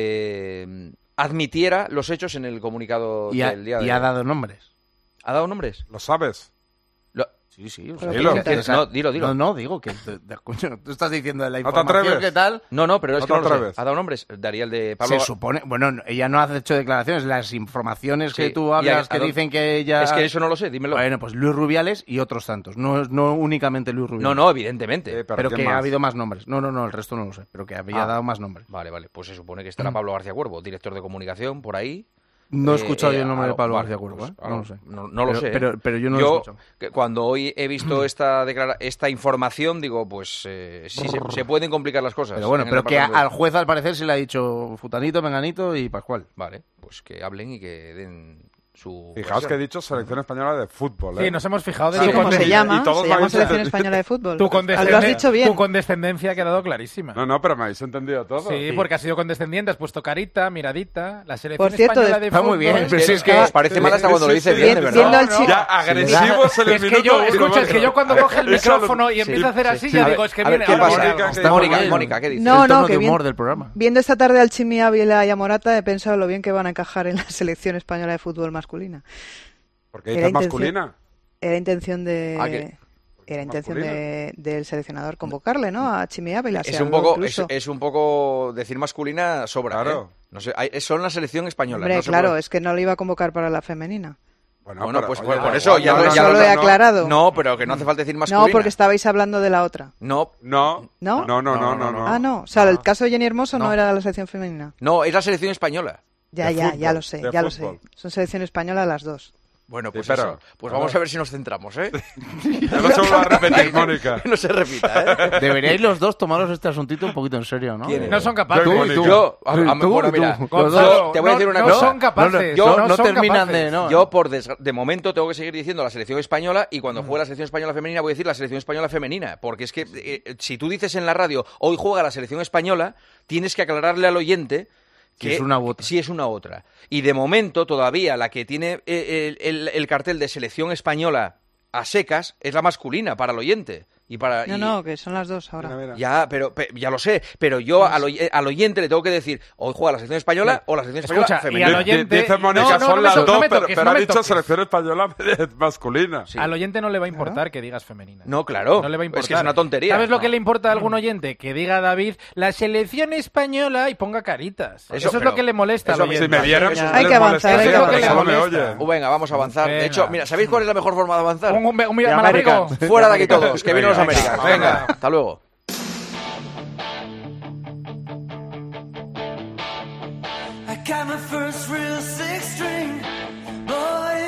eh, admitiera los hechos en el comunicado Y ha, del día de y ha dado nombres. ¿Ha dado nombres? ¿Lo sabes? Lo... Sí, sí. Pero dilo. que- que- No, dilo, dilo. No, no, digo que... de- de- coño, tú estás diciendo de la ¿No te información atreves? que tal... No, no, pero es No que te no lo sé. atreves. ¿Ha dado nombres? Daría el de Pablo... Se supone... Bueno, no, ella no ha hecho declaraciones. Las informaciones Sí, que tú y hablas a- que a dónde- dicen que ella... Es que eso no lo sé, dímelo. Bueno, pues Luis Rubiales y otros tantos. No, no únicamente Luis Rubiales. No, no, evidentemente. Eh, pero Pero ¿quién que más? ha habido más nombres. No, no, no, el resto no lo sé. Pero que había Ah. dado más nombres. Vale, vale. Pues se supone que estará Pablo García Cuervo, director de comunicación, por ahí. No he Eh, escuchado yo eh, el nombre algo- de Pablo vale, García Cuervo, pues, ¿eh? algo- No lo sé. No, no lo Pero- sé. ¿eh? pero- pero yo no lo he escuchado. que cuando hoy he visto esta declara esta información, digo, pues eh, sí, se, se pueden complicar las cosas. Pero bueno, en el pero que a- departamento. al juez al parecer se le ha dicho Futanito, Menganito y Pascual. Vale, pues que hablen y que den su... Fijaos versión. que he dicho selección española de fútbol, ¿eh? Sí, nos hemos fijado de Sí, tu ¿cómo se conde- llama? y todos Se me llama habéis Selección entendido. Española de Fútbol. Tu, Lo has condescende- dicho bien. tu condescendencia ha quedado clarísima. No, no, pero me habéis entendido todo. Sí, porque has sido condescendiente, has puesto carita, miradita, la selección Por cierto, española de está muy fútbol... bien, pero si es que- os parece mal hasta cuando lo dice bien, de verdad. Viendo al No, no. chico- Ya agresivo es el Es que minuto yo, uno, escucha, es que macho. yo cuando coge el Eso lo- micrófono y sí, empieza a hacer así, sí. ya A digo, ver, es que a ver, viene... ¿qué ahora pasa? viene algo. Está muy Mónica, bien. Mónica, ¿qué dices? No, el no, tono que de bien- humor del programa. Viendo esta tarde al Chimi Ávila y a Morata, he pensado lo bien que van a encajar en la selección española de fútbol masculina. Porque Era dices intención- masculina. Era intención de... Ah, ¿qué? Era intención Masculina. de- del seleccionador convocarle, ¿no? A Chimi Ávila. Es se un habló poco, es, incluso. es un poco decir masculina sobra, Claro. ¿eh? No sé, hay, es solo una selección española. Hombre, no se claro, puede- es que no le iba a convocar para la femenina. Bueno, Bueno, pero, pues oye, por da eso igual, ya no, lo- no, ya no, lo he no, aclarado. No, pero que no hace falta decir masculina. No, porque estabais hablando de la otra. No, No, ¿No? no, no, no, no, no. Ah, no. O sea, el caso de Jenny Hermoso no, No. era la selección femenina. no, es la selección española. Ya, De ya, fútbol, ya lo sé, de ya lo fútbol. sé. Son selección española las dos. Bueno, Sí, pues pero- eso. Pues Claro. vamos a ver si nos centramos, ¿eh? Ya no se vuelva a repetir, Mónica. Que no se repita, ¿eh? Deberíais los dos tomaros este asuntito un poquito en serio, ¿no? ¿Quién es? No son capaces. Yo y Tú, Mónica. tú. Yo, a- a- Tú, bueno, tú, mira, tú. yo Los dos. te voy a decir una no cosa. son capaces. yo- no, no son terminan capaces. de... No. Yo, por desgra- de momento, tengo que seguir diciendo la selección española y cuando juegue la selección española femenina voy a decir la selección española femenina. Porque es que eh, si tú dices en la radio, hoy juega la selección española, tienes que aclararle al oyente que Si es una u otra. si es una u otra. Y de momento, todavía, la que tiene eh, el, el- el cartel de selección española a secas es la masculina para el oyente. Y para, No, y- no, que son las dos ahora. Mira, mira. Ya, pero, pe- ya lo sé, pero yo al, oy- al oyente le tengo que decir, hoy juega la selección española o la selección española Escucha, y femenina. al oyente- Dice Mónica, No, no, son no las me to- no dos, me pero, toques, pero no ha me dicho toques. selección española masculina. Sí. Al oyente no le va a importar que digas femenina. No, claro. No le va a importar. Es que es una tontería. ¿Sabes lo No. que le importa a algún oyente? Que diga David, la selección española y ponga caritas. Eso, Eso, es pero- lo que le molesta eso al a mí- oyente. Si me vieran, Eso- pues Hay les que avanzar, molestaría, hay que pero avanzar. solo me Molesta. oye. Uh, venga, vamos a avanzar. Venga. De hecho, mira, ¿sabéis cuál es la mejor forma de avanzar? Un, un, un, un De malabrigo. América. Fuera de aquí todos, que vienen los Venga, americanos. venga. Venga, hasta luego.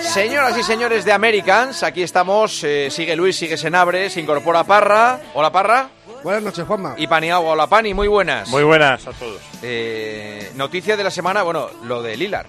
Señoras y señores de Americans, aquí estamos, eh, sigue Luis, sigue Senabre, se incorpora Parra. Hola Parra. Buenas noches, Juanma. Y Paniagua, hola Pani, muy buenas. Muy buenas a todos. Eh, noticia de la semana, bueno, lo de Lillard,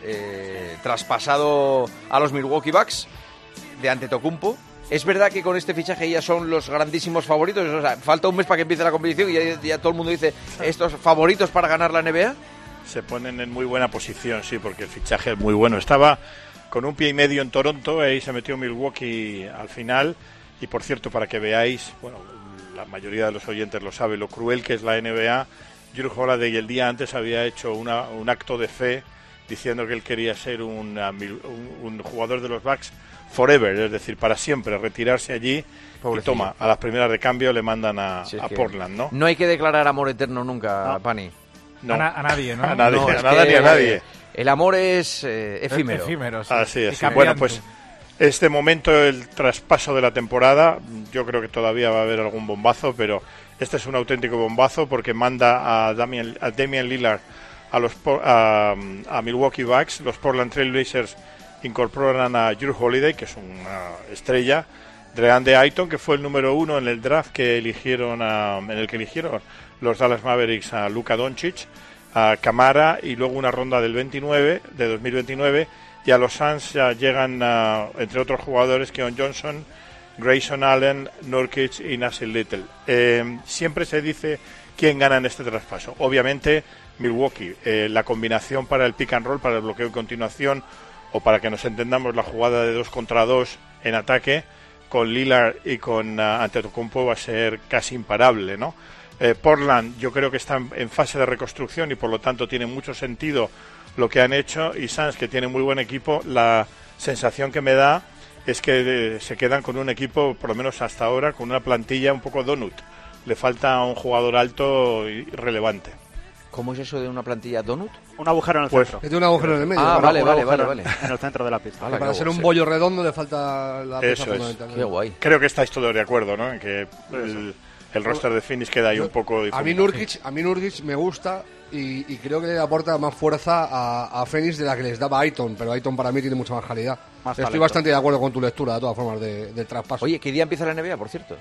eh, traspasado a los Milwaukee Bucks de Antetokounmpo. ¿Es verdad que con este fichaje ya son los grandísimos favoritos? O sea, falta un mes para que empiece la competición y ya, ya todo el mundo dice estos favoritos para ganar la N B A. Se ponen en muy buena posición, sí, porque el fichaje es muy bueno. Estaba con un pie y medio en Toronto, ahí se metió Milwaukee al final. Y por cierto, para que veáis, bueno, la mayoría de los oyentes lo sabe, lo cruel que es la N B A. Jrue Holiday el día antes había hecho una, un acto de fe diciendo que él quería ser un, un, un jugador de los Bucks forever, es decir, para siempre, retirarse allí. Pobrecillo. Y toma, a las primeras de cambio le mandan a, sí, a Portland, ¿no? No hay que declarar amor eterno nunca, no. Pani. No. A, na a nadie, ¿no? A nadie, no, a nada ni a nadie. El amor es eh, efímero. efímero sí. Así es. Sí. Bueno, pues este momento, el traspaso de la temporada, yo creo que todavía va a haber algún bombazo, pero este es un auténtico bombazo porque manda a Damian, a Damian Lillard a los a, a Milwaukee Bucks. Los Portland Trail Blazers incorporan a Jrue Holiday, que es una estrella, DeAndre Ayton, que fue el número uno en el draft que eligieron a, en el que eligieron los Dallas Mavericks a Luka Doncic, a Camara, y luego una ronda del veintinueve, de dos mil veintinueve, y a los Suns ya llegan, a, entre otros jugadores, Keon Johnson, Grayson Allen, Nurkic y Nasir Little. Eh, siempre se dice quién gana en este traspaso. Obviamente Milwaukee, eh, la combinación para el pick and roll, para el bloqueo en continuación, o para que nos entendamos la jugada de dos contra dos en ataque, con Lillard y con uh, Antetokounmpo va a ser casi imparable, ¿no? Eh, Portland yo creo que está en, en fase de reconstrucción y por lo tanto tiene mucho sentido lo que han hecho, y Suns, que tiene muy buen equipo, la sensación que me da es que eh, se quedan con un equipo, por lo menos hasta ahora, con una plantilla un poco donut. Le falta un jugador alto y relevante. ¿Cómo es eso de una plantilla donut? Un agujero en el pues, centro. Es de un agujero en el medio. Ah, vale, vale, vale, vale. En el centro de la pista. Vale, para ser un bollo redondo le falta la pieza fundamental. Qué guay. Creo que estáis todos de acuerdo, ¿no? En que el, el roster de Phoenix queda ahí Yo, un poco difuminado. A mí Nurkic, a mí Nurkic me gusta y, y creo que le aporta más fuerza a, a Phoenix de la que les daba Ayton, pero Ayton para mí tiene mucha más calidad. Más Estoy talento. bastante de acuerdo con tu lectura, de todas formas, de, del traspaso. Oye, ¿qué día empieza la N B A, por cierto?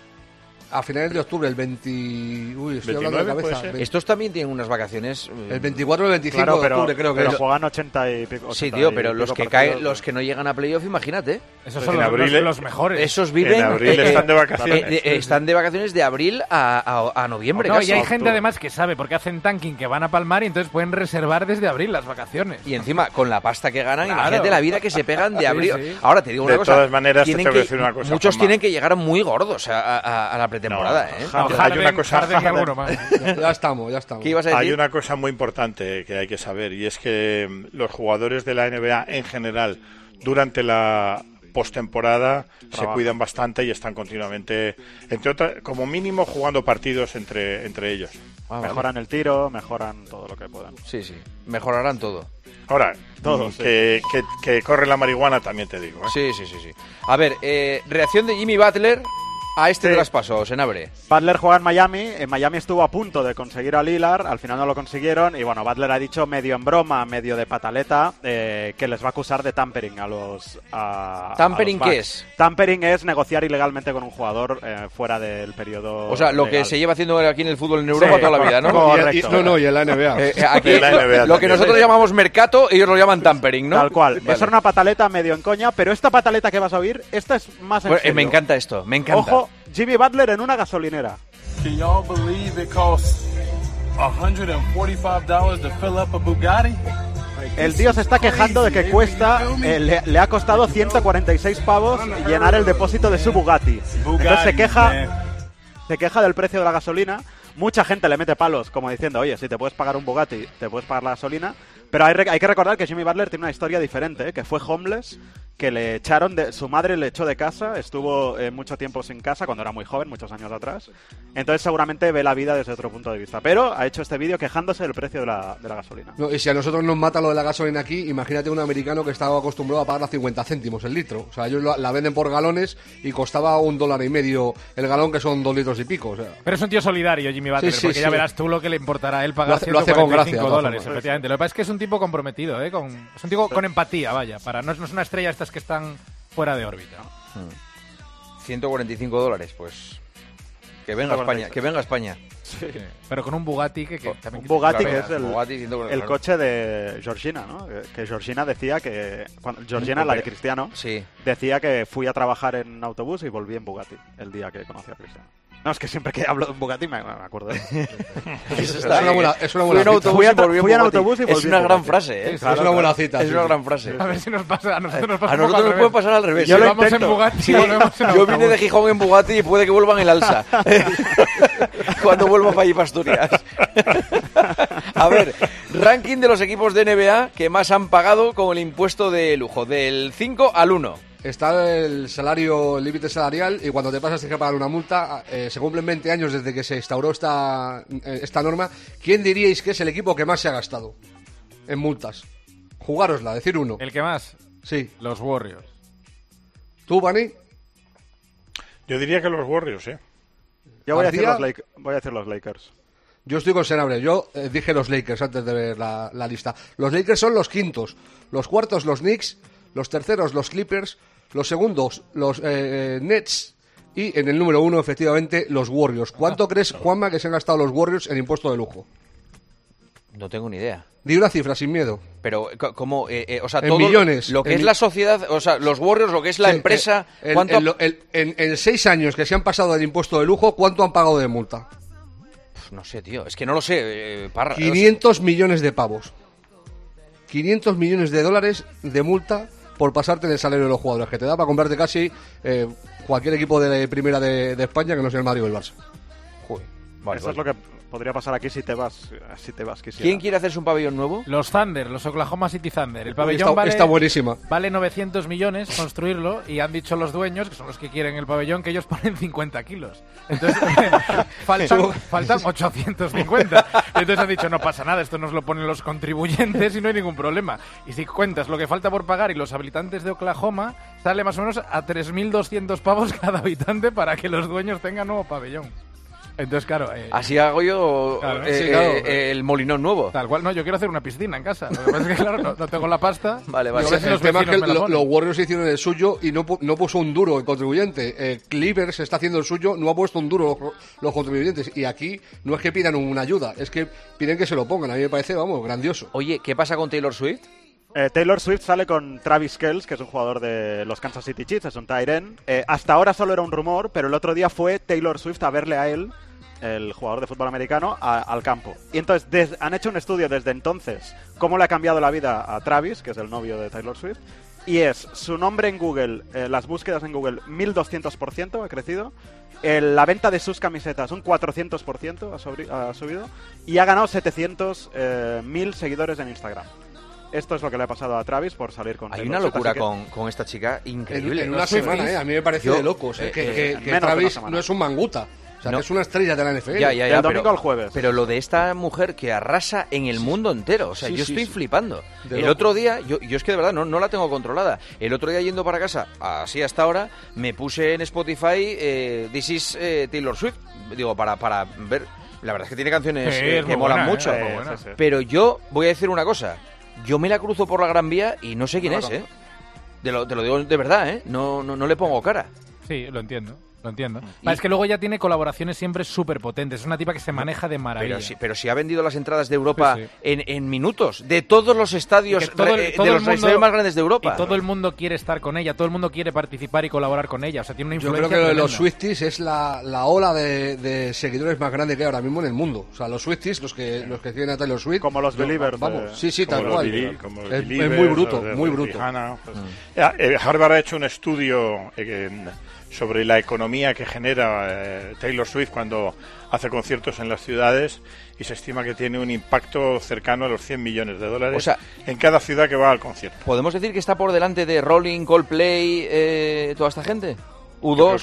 A finales de octubre, el veinte... Uy, estoy hablando de cabeza. Estos también tienen unas vacaciones... Eh... El veinticuatro o el veinticinco claro, pero, de octubre, creo que pero es. juegan ochenta y pico. Sí, tío, pero los que caen, los que no llegan a playoff, imagínate. Esos son los, abril, los, los mejores. Esos viven... En abril eh, están de vacaciones. Eh, eh, están de vacaciones de abril a, a, a noviembre. No, casi. Y hay gente además que sabe, porque hacen tanking, que van a palmar y entonces pueden reservar desde abril las vacaciones. Y encima, con la pasta que ganan, claro. Imagínate la vida que se pegan de abril. Sí, sí. Ahora te digo una de cosa. De todas maneras, te tengo que, que decir una cosa. Muchos Juanma. tienen que llegar muy gordos a, a, a la pretemporada, no, ¿eh? No, Harden, hay una cosa, Harden y alguno más. Ya, ya estamos, ya estamos. ¿Qué ibas a decir? Hay una cosa muy importante que hay que saber, y es que los jugadores de la N B A en general, durante la postemporada, se cuidan bastante y están continuamente, entre otras, como mínimo, jugando partidos entre, entre ellos. Ah, mejoran vale. el tiro, mejoran todo lo que puedan. Sí, sí, mejorarán todo. Ahora, todo, que, sí. que, que corre la marihuana también te digo. ¿eh? Sí, sí, sí, sí. A ver, eh, reacción de Jimmy Butler a este sí. traspaso, Senabre. Butler juega en Miami, en Miami estuvo a punto de conseguir a Lillard, al final no lo consiguieron, y bueno, Butler ha dicho medio en broma, medio de pataleta, eh, que les va a acusar de tampering a los a, ¿Tampering a los qué es? Tampering es negociar ilegalmente con un jugador eh, fuera del periodo O sea, lo legal. que se lleva haciendo aquí en el fútbol en Europa sí, toda la vida, ¿no? Correcto. Y, no, no, y en la N B A. Eh, aquí, la N B A lo que nosotros llamamos mercato, ellos lo llaman tampering, ¿no? Tal cual. Vale. Eso era una pataleta medio en coña, pero esta pataleta que vas a oír, esta es más en bueno, serio. Me encanta esto, me encanta. Ojo, Jimmy Butler en una gasolinera. Can y'all believe it costs one hundred forty-five dollars to fill up a Bugatti? El tío se está quejando de que cuesta, eh, le, le ha costado ciento cuarenta y seis pavos llenar el depósito de su Bugatti. Entonces se queja, se queja del precio de la gasolina. Mucha gente le mete palos como diciendo, oye, si te puedes pagar un Bugatti, te puedes pagar la gasolina. Pero hay, hay que recordar que Jimmy Butler tiene una historia diferente, ¿eh? Que fue homeless, que le echaron, de, su madre le echó de casa, estuvo eh, mucho tiempo sin casa cuando era muy joven, muchos años atrás. Entonces seguramente ve la vida desde otro punto de vista. Pero ha hecho este vídeo quejándose del precio de la, de la gasolina. No, y si a nosotros nos mata lo de la gasolina aquí, imagínate un americano que estaba acostumbrado a pagar a cincuenta céntimos el litro. O sea, ellos la, la venden por galones y costaba un dólar y medio el galón, que son dos litros y pico. O sea. Pero es un tío solidario, Jimmy Butler, sí, sí, porque sí. ya verás tú lo que le importará a él pagar lo hace, ciento cuarenta y cinco lo hace con gracia, dólares, efectivamente. Lo que pasa es que es un un tipo comprometido, ¿eh? Con, es un tipo con empatía, vaya. Para, no, es, no es una estrella estas que están fuera de órbita. Hmm. ciento cuarenta y cinco dólares, pues... Que venga a España, que venga a España. Sí. Sí. Pero con un Bugatti que... que también un Bugatti que veas, es el, Bugatti, el coche de Georgina, ¿no? Que Georgina decía que... Cuando, Georgina, la de Cristiano, sí. decía que fui a trabajar en autobús y volví en Bugatti el día que conocí a Cristiano. No, es que siempre que hablo de un Bugatti me, me acuerdo. Eso está es una buena, es una buena fui cita. Fui, a, fui en autobús y volví Es una gran frase, ¿eh? Sí, claro, es una buena cita. Es sí, una sí. gran frase. A ver si nos pasa. A nosotros nos, pasa a nosotros nos puede pasar al revés. Yo ¿eh? lo vamos en Bugatti sí, y volvemos en Yo autobús. vine de Gijón en Bugatti y puede que vuelva en el Alsa. Cuando vuelva para allí, para Asturias. A ver, ranking de los equipos de N B A que más han pagado con el impuesto de lujo. Del cinco al uno. Está el salario, el límite salarial, y cuando te pasas tienes que pagar una multa. Eh, se cumplen veinte años desde que se instauró esta, eh, esta norma. ¿Quién diríais que es el equipo que más se ha gastado en multas? Jugárosla, decir uno. ¿El que más? Sí. Los Warriors. ¿Tú, Bani? Yo diría que los Warriors, ¿eh? Yo voy a, decir García. los Lake- voy a decir los Lakers. Yo estoy con Senabre. Yo eh, dije los Lakers antes de ver la, la lista. Los Lakers son los quintos. Los cuartos, los Knicks. Los terceros, los Clippers. Los segundos, los eh, Nets. Y en el número uno, efectivamente, los Warriors. ¿Cuánto crees, Juanma, que se han gastado los Warriors en impuesto de lujo? No tengo ni idea. Di una cifra, sin miedo. Pero, co- ¿cómo? Eh, eh, o sea, En todo millones, lo que en es mi- la sociedad, o sea, los Warriors, lo que es la Sí, empresa, eh, el- ¿cuánto? el- el- en, en seis años que se han pasado del impuesto de lujo, ¿cuánto han pagado de multa? Pf, no sé, tío, es que no lo sé, eh, Parra. quinientos millones de pavos. quinientos millones de dólares de multa por pasarte en el salario de los jugadores, que te da para comprarte casi eh, cualquier equipo de primera de, de España que no sea el Madrid o el Barça. Joder, vale, Eso vale. es lo que podría pasar aquí si te vas. Si te vas quisiera. ¿Quién quiere hacerse un pabellón nuevo? Los Thunder, los Oklahoma City Thunder. El Uy, pabellón está, vale, está buenísima. vale novecientos millones construirlo y han dicho los dueños, que son los que quieren el pabellón, que ellos ponen cincuenta kilos. Entonces faltan, faltan ochocientos cincuenta. Entonces han dicho, no pasa nada, esto nos lo ponen los contribuyentes y no hay ningún problema. Y si cuentas lo que falta por pagar y los habitantes de Oklahoma, sale más o menos a tres mil doscientos pavos cada habitante para que los dueños tengan nuevo pabellón. Entonces, claro... Eh, Así hago yo Claro, eh, sí, claro. eh, eh, el molinón nuevo. Tal cual, no, yo quiero hacer una piscina en casa. Lo que pasa es que, claro, no, no tengo la pasta. Vale, vale. Y a ver si El los tema es que vecinos me la lo- ponen. los Warriors hicieron el suyo y no, pu- no puso un duro el contribuyente. Eh, Clippers está haciendo el suyo, no ha puesto un duro los, los contribuyentes. Y aquí no es que pidan una ayuda, es que piden que se lo pongan. A mí me parece, vamos, grandioso. Oye, ¿qué pasa con Taylor Swift? Eh, Taylor Swift sale con Travis Kelce, que es un jugador de los Kansas City Chiefs, es un tight end. Eh, hasta ahora solo era un rumor, pero el otro día fue Taylor Swift a verle a él, el jugador de fútbol americano, a- al campo. Y entonces des- han hecho un estudio desde entonces cómo le ha cambiado la vida a Travis, que es el novio de Taylor Swift. Y es su nombre en Google, eh, las búsquedas en Google, mil doscientos por ciento ha crecido. El- la venta de sus camisetas, un cuatrocientos por ciento ha, sobri- ha subido. Y ha ganado setecientos mil seguidores en Instagram. Esto es lo que le ha pasado a Travis por salir con Hay Taylor una Swift, locura así que- con, con esta chica En, increíble. en una Los semana, Swifties, eh, a mí me parece yo, de locos. eh, eh, que eh, que- en que menos de una Travis semana. no es un manguta. O sea, No. que es una estrella de la N F L. Ya, ya, ya, Del domingo pero, al jueves. Pero lo de esta mujer que arrasa en el mundo entero. O sea, Sí, yo sí, estoy sí. flipando. De El loco. otro día, yo, yo es que de verdad no, no la tengo controlada. El otro día yendo para casa, así hasta ahora, me puse en Spotify eh, This is eh, Taylor Swift. Digo, para, para ver. La verdad es que tiene canciones Sí, eh, es que muy molan buena, mucho. eh, es muy buena. Sí, sí. Pero yo voy a decir una cosa. Yo me la cruzo por la Gran Vía y no sé quién No, es, no. ¿eh? Te lo, te lo digo de verdad, ¿eh? No, no, no le pongo cara. Sí, lo entiendo. Lo entiendo. Va, es que luego ya tiene colaboraciones siempre súper potentes. Es una tipa que se maneja de maravilla. Pero si, pero si ha vendido las entradas de Europa Sí, sí. En, en minutos, de todos los estadios, Y que todo el- re- todo de el los mundo- estadios más grandes de Europa. Y todo el mundo quiere estar con ella, todo el mundo quiere participar y colaborar con ella. O sea, tiene una Yo influencia creo que los tremenda. Swifties es la, la ola de, de seguidores más grande que hay ahora mismo en el mundo. O sea, los Swifties, los que los que tienen a Taylor Swift. Como los yo- Believers Vamos, de- sí, sí, Como tal los cual. Believe- como los es, es Believers, muy bruto, los de muy bruto. Rihanna, pues. Ya, eh, Harvard ha hecho un estudio eh, en- sobre la economía que genera eh, Taylor Swift cuando hace conciertos en las ciudades y se estima que tiene un impacto cercano a los cien millones de dólares O sea, en cada ciudad que va al concierto. ¿Podemos decir que está por delante de Rolling, Coldplay, eh, toda esta gente? U dos. Yo creo que-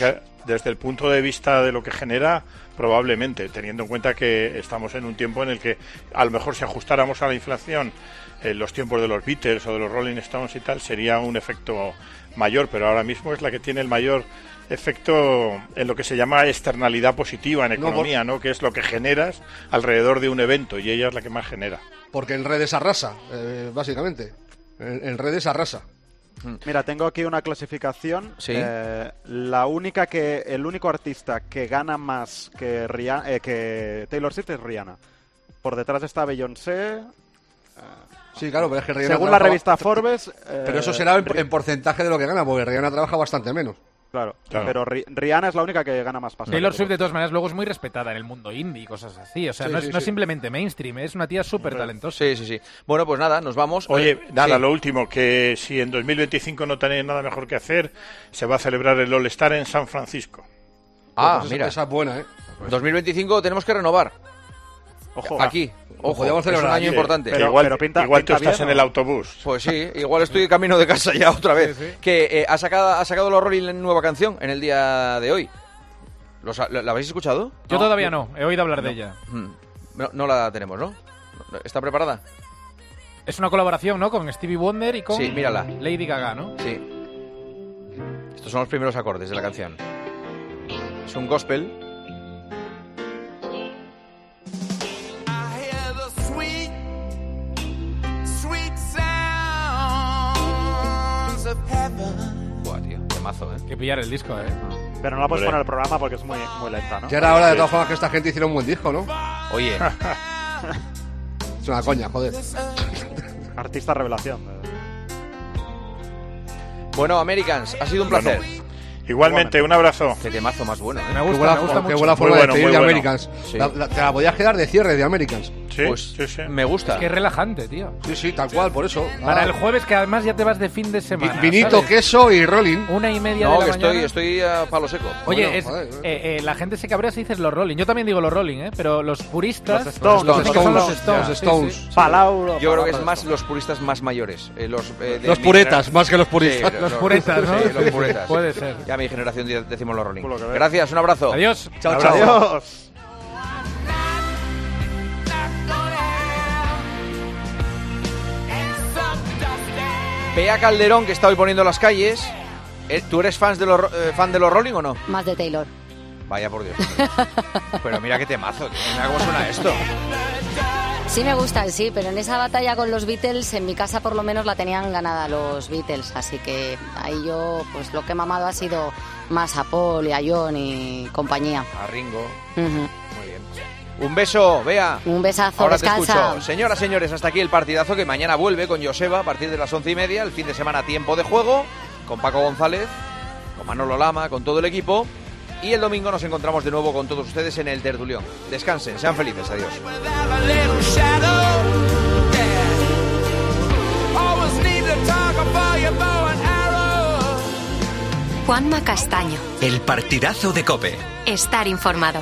desde el punto de vista de lo que genera, probablemente, teniendo en cuenta que estamos en un tiempo en el que a lo mejor si ajustáramos a la inflación en los tiempos de los Beatles o de los Rolling Stones y tal, sería un efecto mayor, pero ahora mismo es la que tiene el mayor efecto en lo que se llama externalidad positiva en economía, ¿no? Que es lo que generas alrededor de un evento, y ella es la que más genera. Porque en redes arrasa, eh, básicamente. En, en redes arrasa. Mira, tengo aquí una clasificación. Sí. Eh, la única que, el único artista que gana más que, Rihanna, eh, que Taylor Swift es Rihanna. Por detrás está Beyoncé. Eh, Sí, claro, pero es que Rihanna según trabaja... la revista Forbes. Eh, pero eso será en, en porcentaje de lo que gana, porque Rihanna trabaja bastante menos. Claro, claro. Pero Ri- Rihanna es la única que gana más pasaje. Taylor Swift, de todas maneras, luego es muy respetada en el mundo indie y cosas así. O sea, Sí, no, sí, es, no es sí. simplemente mainstream, es una tía súper talentosa. Sí, sí, sí. Bueno, pues nada, nos vamos. Oye, Eh, nada, sí. lo último, que si en dos mil veinticinco no tenéis nada mejor que hacer, se va a celebrar el All-Star en San Francisco. Ah, Pues mira. Esa es buena, ¿eh? dos mil veinticinco tenemos que renovar. Ojo. Aquí. Ojo, Podríamos es un celebrar año aquí, importante. Pero, igual pero pinta- igual tú pinta estás bien, en ¿no? el autobús. Pues sí, igual estoy camino de casa ya otra vez. Sí, sí. Que eh, ha sacado ha sacado los Rolling en nueva canción en el día de hoy. ¿Los ha- ¿La, la habéis escuchado? Yo todavía no, he oído hablar de ella. Mm. No, no la tenemos, ¿no? ¿Está preparada? Es una colaboración, ¿no? Con Stevie Wonder y con Sí, mírala. Lady Gaga, ¿no? Sí. Estos son los primeros acordes de la canción. Es un gospel. Buah, tío, temazo, ¿eh? Hay que pillar el disco, ¿eh? Pero no la puedes Hombre. poner al programa porque es muy, muy lenta, ¿no? Ya era hora de todas formas que esta gente hiciera un buen disco, ¿no? Oye, Es una coña, joder. Artista revelación. bueno, Americans, ha sido un placer. Bueno, igualmente, un abrazo. Qué temazo más bueno, ¿eh? Me Qué gusta, buena, me gusta qué mucho. buena forma Muy bueno, de despedir muy de bueno. Americans. Sí. La- la- te la podías quedar de cierre de Americans. Sí, Pues sí, sí. me gusta. Es que es relajante, tío. Sí, sí, tal cual, por eso. Para Ah, el jueves, que además ya te vas de fin de vi- semana. vinito, ¿sabes? queso y rolling. Una y media No, de que la estoy, mañana. estoy a palo seco. Oye, Bueno, es- joder, eh, eh, la gente se cabrea si dices los Rolling. Yo también digo los Rolling, ¿eh? Pero los puristas... Los Stones, dicen los que son los Stones, Stones. los sí, Stones. sí. Palauro. Yo creo que es palabra más de los puristas más mayores. eh, los eh, de Los mi puretas, genera- más que los Sí, puristas. Los puretas, ¿no? Sí, los puretas. Puede ser. Ya mi generación di- decimos los Rolling. Culo que ves. Gracias, un abrazo. Adiós. Chao, esto. chao. Adiós. Bea Calderón, que está hoy poniendo las calles. Eh, ¿Tú eres fans de los, ro- eh, fan de los Rolling o no? Más de Taylor. Vaya por Dios. Pero mira qué temazo, tío. Mira cómo suena esto. Sí me gustan, sí, pero en esa batalla con los Beatles, en mi casa por lo menos la tenían ganada los Beatles, así que ahí yo, pues lo que he mamado ha sido más a Paul y a John y compañía. A Ringo. Ujú. Muy bien. Un beso, Bea. Un besazo, Ahora te descansa. escucho. Señoras, señores, hasta aquí el partidazo que mañana vuelve con Joseba a partir de las once y media. El fin de semana tiempo de juego con Paco González, con Manolo Lama, con todo el equipo. Y el domingo nos encontramos de nuevo con todos ustedes en el Tertulión. Descansen, sean felices. Adiós. Juanma Castaño. El partidazo de COPE. Estar informado.